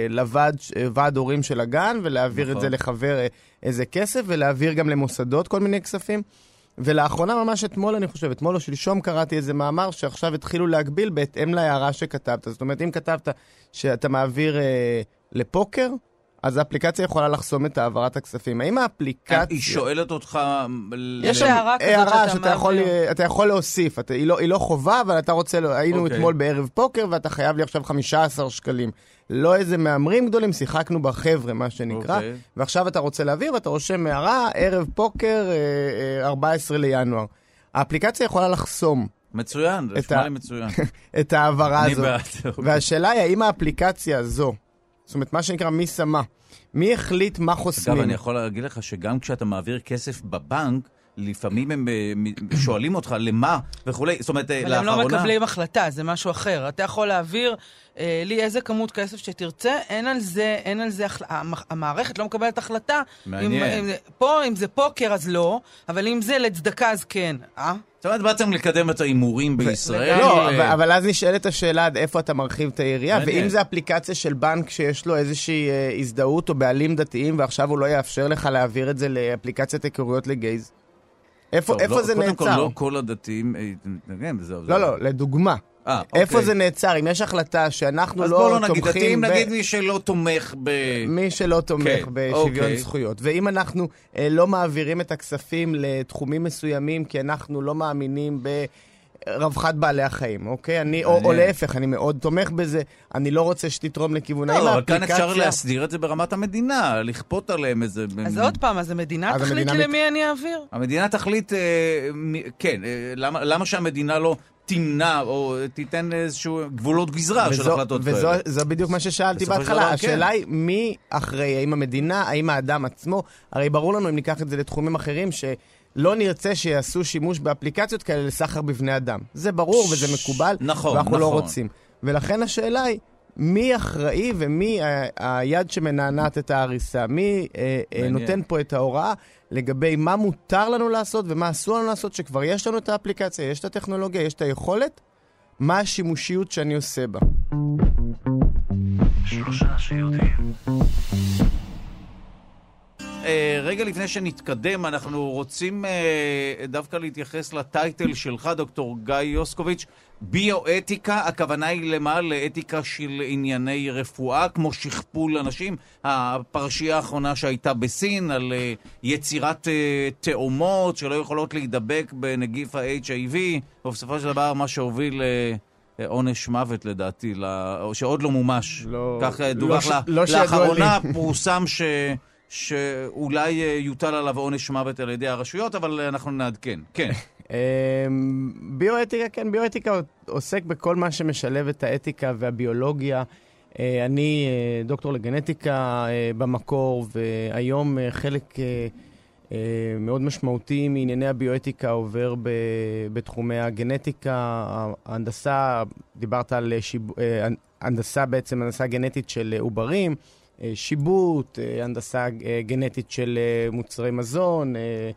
לוועד הורים של הגן, ולהעביר נכון. את זה לחבר איזה כסף, ולהעביר גם למוסדות כל מיני כספים. ולאחרונה ממש אתמול, אני חושב, אתמול או שלשום קראתי איזה מאמר שעכשיו התחילו להגביל בהתאם להערה שכתבת. זאת אומרת, אם כתבת שאתה מעביר לפוקר, אז האפליקציה יכולה לחסום את העברת הכספים. האם האפליקציה... היא שואלת אותך... יש הערה שאתה יכול להוסיף. היא לא חובה, אבל אתה רוצה... היינו אתמול בערב פוקר, ואתה חייב לי עכשיו 15 שקלים. לא איזה מאמרים גדולים, שיחקנו בחבר'ה, מה שנקרא. ועכשיו אתה רוצה להעביר, ואתה רושם הערה, ערב פוקר, 14 לינואר. האפליקציה יכולה לחסום. מצוין, זה שמע לי מצוין. את העברה הזו. והשאלה היא, האם האפליקציה הזו, זאת אומרת, מה שנקרא, מי שמה? מי החליט מה חוסמים? אגב, אני יכול להגיד לך שגם כשאתה מעביר כסף בבנק, לפעמים הם שואלים אותך למה וכולי. זאת אומרת, אבל הם לא מקבלים החלטה, זה משהו אחר. אתה יכול להעביר לי איזה כמות כסף שתרצה, אין על זה המערכת לא מקבלת החלטה. מעניין. אם זה פוקר אז לא, אבל אם זה לצדקה אז כן. זאת אומרת, באתם לקדם את האימורים בישראל. לא, אבל אז נשאלת השאלה עד איפה אתה מרחיב את העירייה, ואם זה אפליקציה של בנק שיש לו איזושהי הזדהות או בעלים דתיים, ועכשיו הוא לא יאפשר לך להעביר את זה לאפליקציית היכרויות לגייז. איפה זה נעצר? קודם כל, לא כל הדתיים מתנגדים בזה. לא, לדוגמה. איפה זה נעצר? אם יש החלטה שאנחנו לא תומכים... אז בואו לא נגיד, נגיד מי שלא תומך מי שלא תומך בשוויון זכויות. ואם אנחנו לא מעבירים את הכספים לתחומים מסוימים, כי אנחנו לא מאמינים ברווחת בעלי החיים, אוקיי? או להפך, אני מאוד תומך בזה, אני לא רוצה שתתרום לכיוון. לא, אבל כאן אפשר להסדיר את זה ברמת המדינה, לכפות עליהם איזה... אז עוד פעם, אז המדינה תחליט למי אני אעביר? המדינה תחליט, כן, למה שהמדינה לא... תמנע או תיתן איזשהו גבולות גזרה של החלטות כאלה. וזה בדיוק מה ששאלתי בהתחלה. השאלה היא מי אחראי, האם המדינה, האם האדם עצמו, הרי ברור לנו אם ניקח את זה לתחומים אחרים שלא נרצה שיעשו שימוש באפליקציות כאלה לסחר בבני אדם. זה ברור וזה מקובל, ואנחנו לא רוצים. ולכן השאלה היא, מי אחראי ומי היד שמנענת את ההריסה? מי נותן פה את ההוראה לגבי מה מותר לנו לעשות ומה אסור לנו לעשות, שכבר יש לנו את האפליקציה, יש את הטכנולוגיה, יש את היכולת, מה השימושיות שאני עושה בה. 3 שיודעים. רגע לפני שנתקדם, אנחנו רוצים דווקא להתייחס לטייטל שלך, דוקטור גיא יוסקוביץ'. ביואתיקה, הכוונה היא למה? לאתיקה של ענייני רפואה, כמו שכפול אנשים. הפרשייה האחרונה שהייתה בסין, על יצירת תאומות שלא יכולות להידבק בנגיף ה-HIV, ובסופו של דבר מה שהוביל עונש מוות לדעתי, שעוד לא מומש. כך דווח לאחרונה, פורסם שאולי יוטל עליו עונש מוות על ידי הרשויות, אבל אנחנו נעדכן. כן. ביואתיקה, כן, ביואתיקה עוסק בכל מה שמשלב את האתיקה והביולוגיה. אני דוקטור לגנטיקה במקור, והיום חלק מאוד משמעותי מענייני הביואתיקה עובר בתחומי הגנטיקה, ההנדסה, דיברת על הנדסה בעצם, הנדסה גנטית של עוברים, שיבוט, הנדסה גנטית של מוצרי מזון,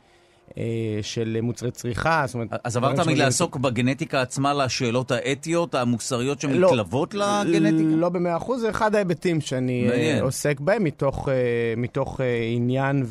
של מוצרי צריכה. אז עברת מלעסוק בגנטיקה עצמה לשאלות האתיות, המוסריות שמתלוות לגנטיקה? לא ב100%, זה אחד ההיבטים שאני עוסק בהם מתוך עניין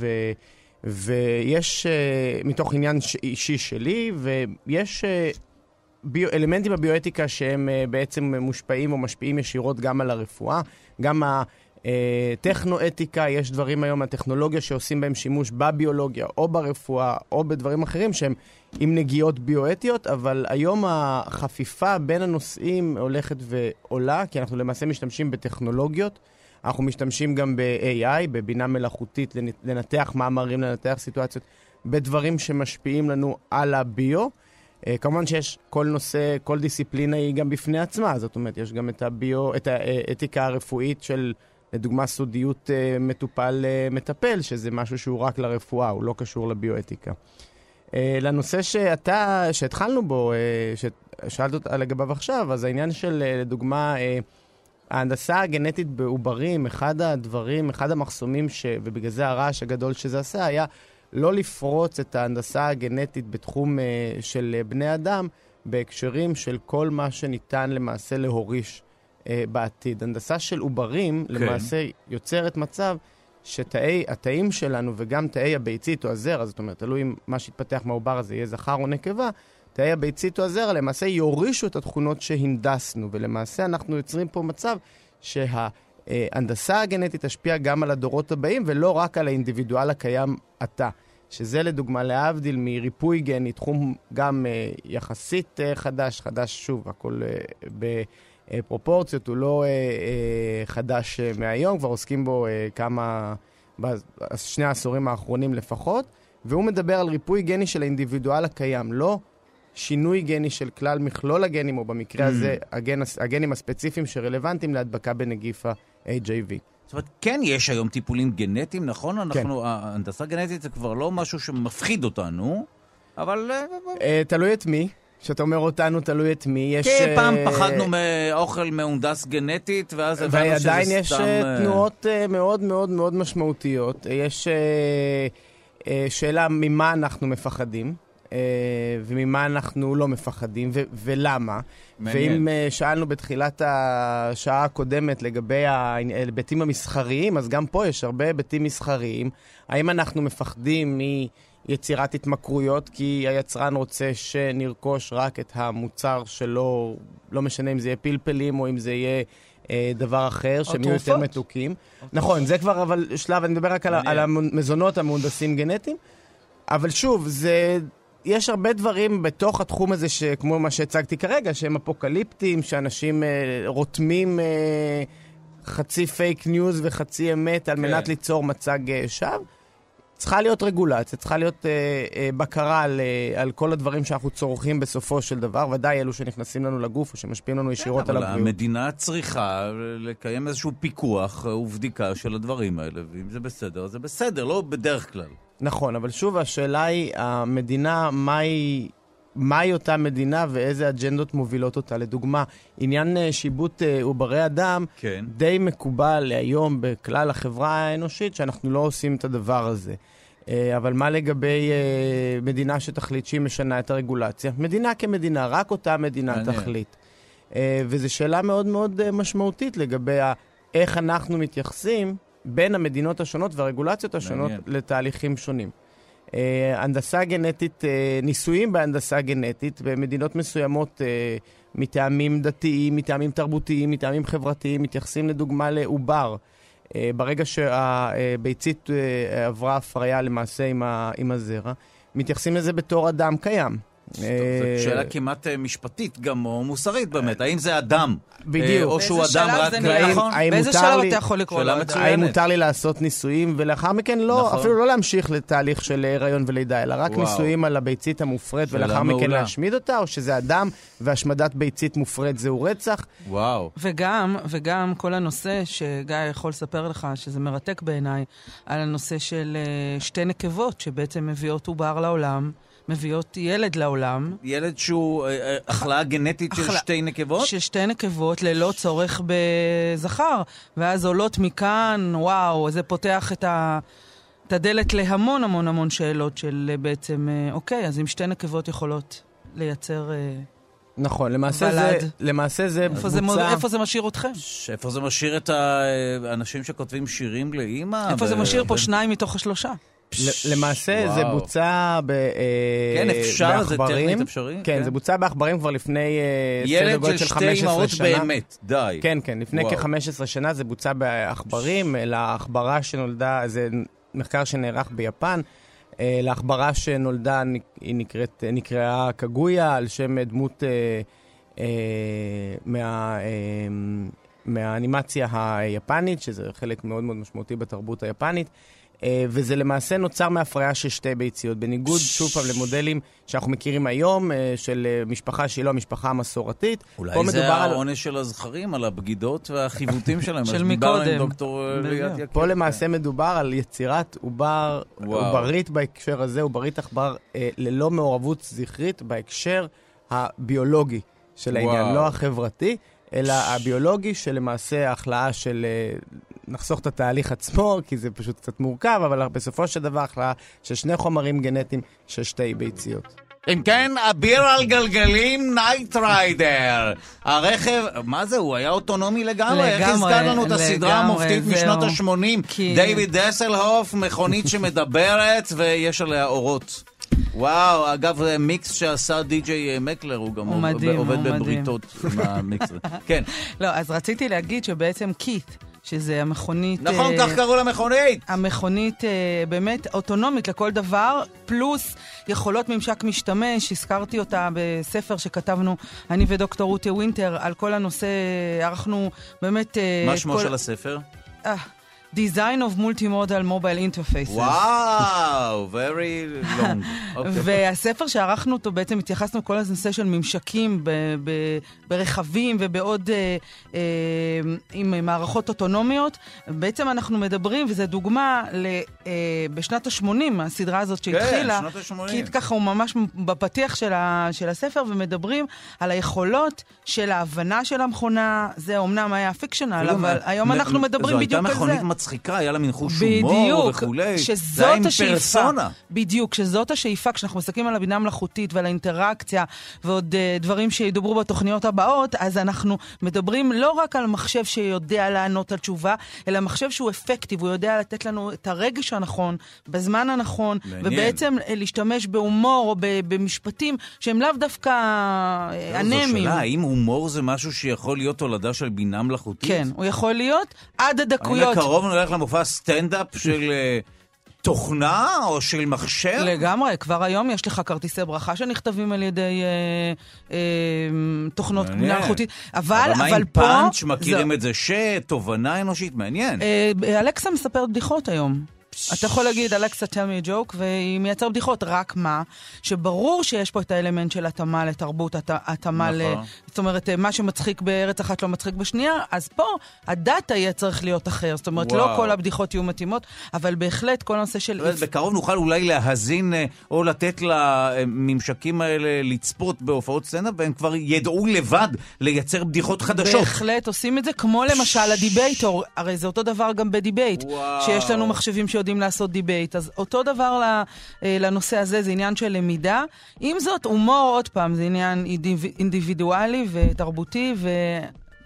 ויש מתוך עניין אישי שלי, ויש אלמנטים בביואתיקה שהם בעצם מושפעים או משפיעים ישירות גם על הרפואה, גם טכנו-אתיקה, יש דברים היום, הטכנולוגיה שעושים בהם שימוש בביולוגיה או ברפואה או בדברים אחרים שהם עם נגיעות ביואתיות, אבל היום החפיפה בין הנושאים הולכת ועולה, כי אנחנו למעשה משתמשים בטכנולוגיות, אנחנו משתמשים גם ב-AI, בבינה מלאכותית, לנתח מאמרים, לנתח סיטואציות, בדברים שמשפיעים לנו על הביו. כמובן שיש כל נושא, כל דיסציפלינה היא גם בפני עצמה, זאת אומרת, יש גם את האתיקה הרפואית של לדוגמה סודיות מטופל, שזה משהו שהוא רק לרפואה, הוא לא קשור לביואתיקה. לנושא שהתחלנו בו, ששאלת אותה לגביו עכשיו, אז העניין של, לדוגמה, ההנדסה הגנטית בעוברים, אחד המחסומים, ובגלל זה הרעש הגדול שזה עשה, היה לא לפרוץ את ההנדסה הגנטית בתחום של בני אדם, בהקשרים של כל מה שניתן למעשה להוריש בעתיד. הנדסה של עוברים למעשה יוצרת מצב שהתאים שלנו וגם תאי הביצית או הזרע, זאת אומרת, תלוי אם מה שהתפתח מהעובר הזה יהיה זכר או נקבה, תאי הביצית או הזרע למעשה יורישו את התכונות שהנדסנו, ולמעשה אנחנו יוצרים פה מצב שההנדסה הגנטית תשפיע גם על הדורות הבאים ולא רק על האינדיבידואל הקיים עתה. שזה לדוגמה להבדיל מריפוי גני, תחום גם יחסית חדש, שוב, הכל בפרופורציות, הוא לא חדש מהיום, כבר עוסקים בו בשני העשורים האחרונים לפחות, והוא מדבר על ריפוי גני של האינדיבידואל הקיים, לא שינוי גני של כלל מכלול הגנים, או במקרה הזה הגנים הספציפיים שרלוונטיים להדבקה בנגיף ה-HIV. זאת אומרת, כן יש היום טיפולים גנטיים, נכון? ההנדסה גנטית זה כבר לא משהו שמפחיד אותנו, אבל תלוי את מי. כשאתה אומר אותנו, תלוי את מי. כן, פעם פחדנו מאוכל מהונדס גנטית, ואז הבנו שזה סתם... ועדיין יש תנועות מאוד מאוד מאוד משמעותיות. יש שאלה ממה אנחנו מפחדים, וממה אנחנו לא מפחדים, ולמה. ואם שאלנו בתחילת השעה הקודמת לגבי ההיבטים המסחריים, אז גם פה יש הרבה היבטים מסחריים. האם אנחנו מפחדים מיצירת התמכרויות, כי היצרן רוצה שנרכוש רק את המוצר שלו, לא משנה אם זה יהיה פלפלים או אם זה יהיה דבר אחר, שהם יהיו יותר מתוקים. נכון, זה כבר אבל שלב, אני מדבר רק על המזונות המהונדסים גנטיים, אבל שוב, יש הרבה דברים בתוך התחום הזה, כמו מה שהצגתי כרגע, שהם אפוקליפטיים, שאנשים רותמים חצי פייק ניוז וחצי אמת על מנת ליצור מצג שווא. צריכה להיות רגולציה, צריכה להיות בקרה על כל הדברים שאנחנו צורכים בסופו של דבר, ודאי אלו שנכנסים לנו לגוף או שמשפיעים לנו ישירות על הבריאות. אבל המדינה צריכה לקיים איזשהו פיקוח ובדיקה של הדברים האלה, ואם זה בסדר, זה בסדר, לא בדרך כלל. נכון, אבל שוב, השאלה היא, המדינה, מהי אותה מדינה ואיזה אג'נדות מובילות אותה? לדוגמה, עניין שיבוט עוברי אדם, די מקובל היום בכלל החברה האנושית, שאנחנו לא עושים את הדבר הזה. אבל מה לגבי מדינה שתחליט שהיא משנה את הרגולציה? מדינה כמדינה, רק אותה מדינה תחליט. וזו שאלה מאוד מאוד משמעותית לגבי איך אנחנו מתייחסים בין המדינות השונות והרגולציות השונות לתהליכים שונים. הנדסה גנטית, ניסויים בהנדסה גנטית במדינות מסוימות מטעמים דתיים, מטעמים תרבותיים, מטעמים חברתיים, מתייחסים לדוגמה לעובר. ברגע שהביצית עברה הפריה למעשה עם הזרע, מתייחסים לזה בתור אדם קיים. זו שאלה כמעט משפטית גם, או מוסרית באמת. האם זה אדם? בדיוק. או שהוא אדם רק... באיזה שלב אתה יכול לקרוא לו? האם מותר לי לעשות ניסויים, ולאחר מכן לא, אפילו לא להמשיך לתהליך של הריון ולידה, אלא רק ניסויים על הביצית המופרית, ולאחר מכן להשמיד אותה, או שזה אדם והשמדת ביצית מופרית זהו רצח. וואו. וגם כל הנושא שגיא יכול לספר לך, שזה מרתק בעיניי, על הנושא של שתי נקבות שבעצם מביאות עובר לעולם, מביאות ילד לעולם. ילד שהוא החלאה גנטית של שתי נקבות? של שתי נקבות ללא צורך בזכר. ואז עולות מכאן, וואו, זה פותח את הדלת להמון המון המון שאלות של בעצם, אוקיי, אז אם שתי נקבות יכולות לייצר... נכון, למעשה זה בוצע... איפה זה משאיר אתכם? איפה זה משאיר את האנשים שכותבים שירים לאמא? איפה זה משאיר פה 2 מתוך 3? למעשה זה בוצע כן, אפשר, זה טכנית אפשרי. כן, זה בוצע בעכברים כבר לפני ילד של 2 אמהות באמת, די. כן, לפני כ-15 שנה זה בוצע בעכברים, לעכברה שנולדה, זה מחקר שנערך ביפן, לעכברה שנולדה נקראה קגויה, על שם דמות מהאנימציה היפנית, שזה חלק מאוד מאוד משמעותי בתרבות היפנית. וזה למעשה נוצר מהפריה של שתי ביציות, בניגוד שוב פעם למודלים שאנחנו מכירים היום, של משפחה שהיא לא המשפחה המסורתית. אולי זה העונש של הזכרים, על הבגידות והחיווטים שלהם. של מקודם. פה למעשה מדובר על יצירת עוברית בהקשר הזה, עוברית עכבר ללא מעורבות זכרית בהקשר הביולוגי של העניין, לא החברתי, אלא הביולוגי שלמעשה ההחלאה של... נחסוך את התהליך עצמו, כי זה פשוט קצת מורכב, אבל בסופו של דבר החלאה של 2 חומרים גנטיים של 2 ביציות. אם כן, אביר על גלגלים נייט ריידר. הרכב, מה זה? הוא היה אוטונומי לגמרי. איך הזכר לנו את הסדרה המופתית משנות ה-80? דיוויד דסלהוף, מכונית שמדברת ויש עליה אורות. וואו, אגב, מיקס שעשה די.ג'יי מקלר, הוא גם עובד בבריתות עם המיקס. כן. לא, אז רציתי להגיד שבעצם קית' שזה המכונית... נכון, כך קראו למכונית. המכונית באמת אוטונומית לכל דבר, פלוס יכולות ממשק משתמש, הזכרתי אותה בספר שכתבנו, אני ודוקטור רותי ווינטר, על כל הנושא, ערכנו באמת... מה שמו של הספר? Design of Multimodal Mobile Interfaces. וואו, very long. והספר שערכנו אותו, בעצם התייחסנו לכל הנושא של ממשקים ברכבים ובעוד עם מערכות אוטונומיות. בעצם אנחנו מדברים, וזו דוגמה בשנת ה-80, הסדרה הזאת שהתחילה. כן, שנות ה-80. כי ככה הוא ממש בפתיח של הספר, ומדברים על היכולות של ההבנה של המכונה. זה אומנם היה פיקשנל, אבל היום אנחנו מדברים בדיוק על זה. זו הייתה מכונית מצחיקה, היה לה מין חוש הומור וכולי. זה היה עם פרסונה. בדיוק, שזאת השאיפה, כשאנחנו מסתכלים על הבינה מלאכותית ועל האינטראקציה, ועוד דברים שידברו בתוכניות הבאות, אז אנחנו מדברים לא רק על מחשב שיודע לענות על תשובה, אלא מחשב שהוא אפקטיב, הוא יודע לתת לנו את הרגש הנכון, בזמן הנכון, ובעצם להשתמש בהומור או במשפטים שהם לאו דווקא אנמיים. זו שאלה, האם הומור זה משהו שיכול להיות תולדה של בינה מלאכותית? כן, הוא יכול להיות עד הדקויות. אני קרוב נלך למופע סטנדאפ של תוכנה או של מחשב? לגמרי, כבר היום יש לך כרטיסי ברכה שנכתבים על ידי תוכנות בינה מלאכותית. אבל מה עם פה... פאנץ' מכירים את זה שתובנה אנושית? מעניין. אלכסה מספרת בדיחות היום. אתה יכול להגיד, אלכסה, tell me a joke, והיא מייצר בדיחות. רק מה? שברור שיש פה את האלמנט של התאמה לתרבות, התאמה זאת אומרת, מה שמצחיק בארץ אחת לא מצחיק בשנייה, אז פה הדאטה יהיה צריך להיות אחר. זאת אומרת, לא כל הבדיחות יהיו מתאימות, אבל בהחלט כל הנושא של... בקרוב נוכל אולי להזין או לתת לממשקים האלה לצפות בהופעות סטנדאפ, והם כבר ידעו לבד לייצר בדיחות חדשות. בהחלט עושים את זה, כמו למשל הדיבייטור. הרי זה אותו דבר גם בדיבייט, שיש לנו מחשבים יודעים לעשות דיבייט, אז אותו דבר לנושא הזה, זה עניין של למידה. עם זאת, הומור, עוד פעם, זה עניין אינדיבידואלי ותרבותי,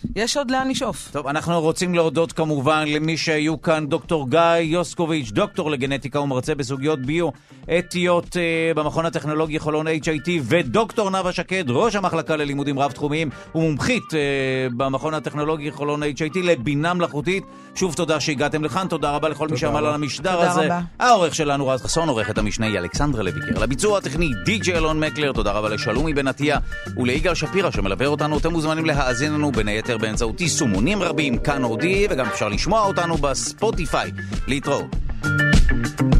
יש עוד לאן לשאוף. טוב, אנחנו רוצים להודות כמובן למי שהיו כאן, דוקטור גיא יוסקוביץ', דוקטור לגנטיקה ומרצה בסוגיות ביו-אתיות במכון הטכנולוגי חולון HIT, ודוקטור נאוה שקד, ראש המחלקה ללימודים רב-תחומיים ומומחית במכון הטכנולוגי חולון HIT לבינה מלאכותית. שוב תודה שהגעתם לכאן, תודה רבה לכל מי שעמל על המשדר הזה. רבה. העורך שלנו רז חסון, עורכת המשנה היא אלכסנדרה לויקר, לביצוע הטכני די.ג'יי אלון מקלר, תודה רבה לשלומי בן עטיה וליגאל שפירא שמלווה אותנו. אתם מוזמנים להאזין לנו בין היתר באמצעות יישומונים רבים, כאן אודי, וגם אפשר לשמוע אותנו בספוטיפיי. להתראות.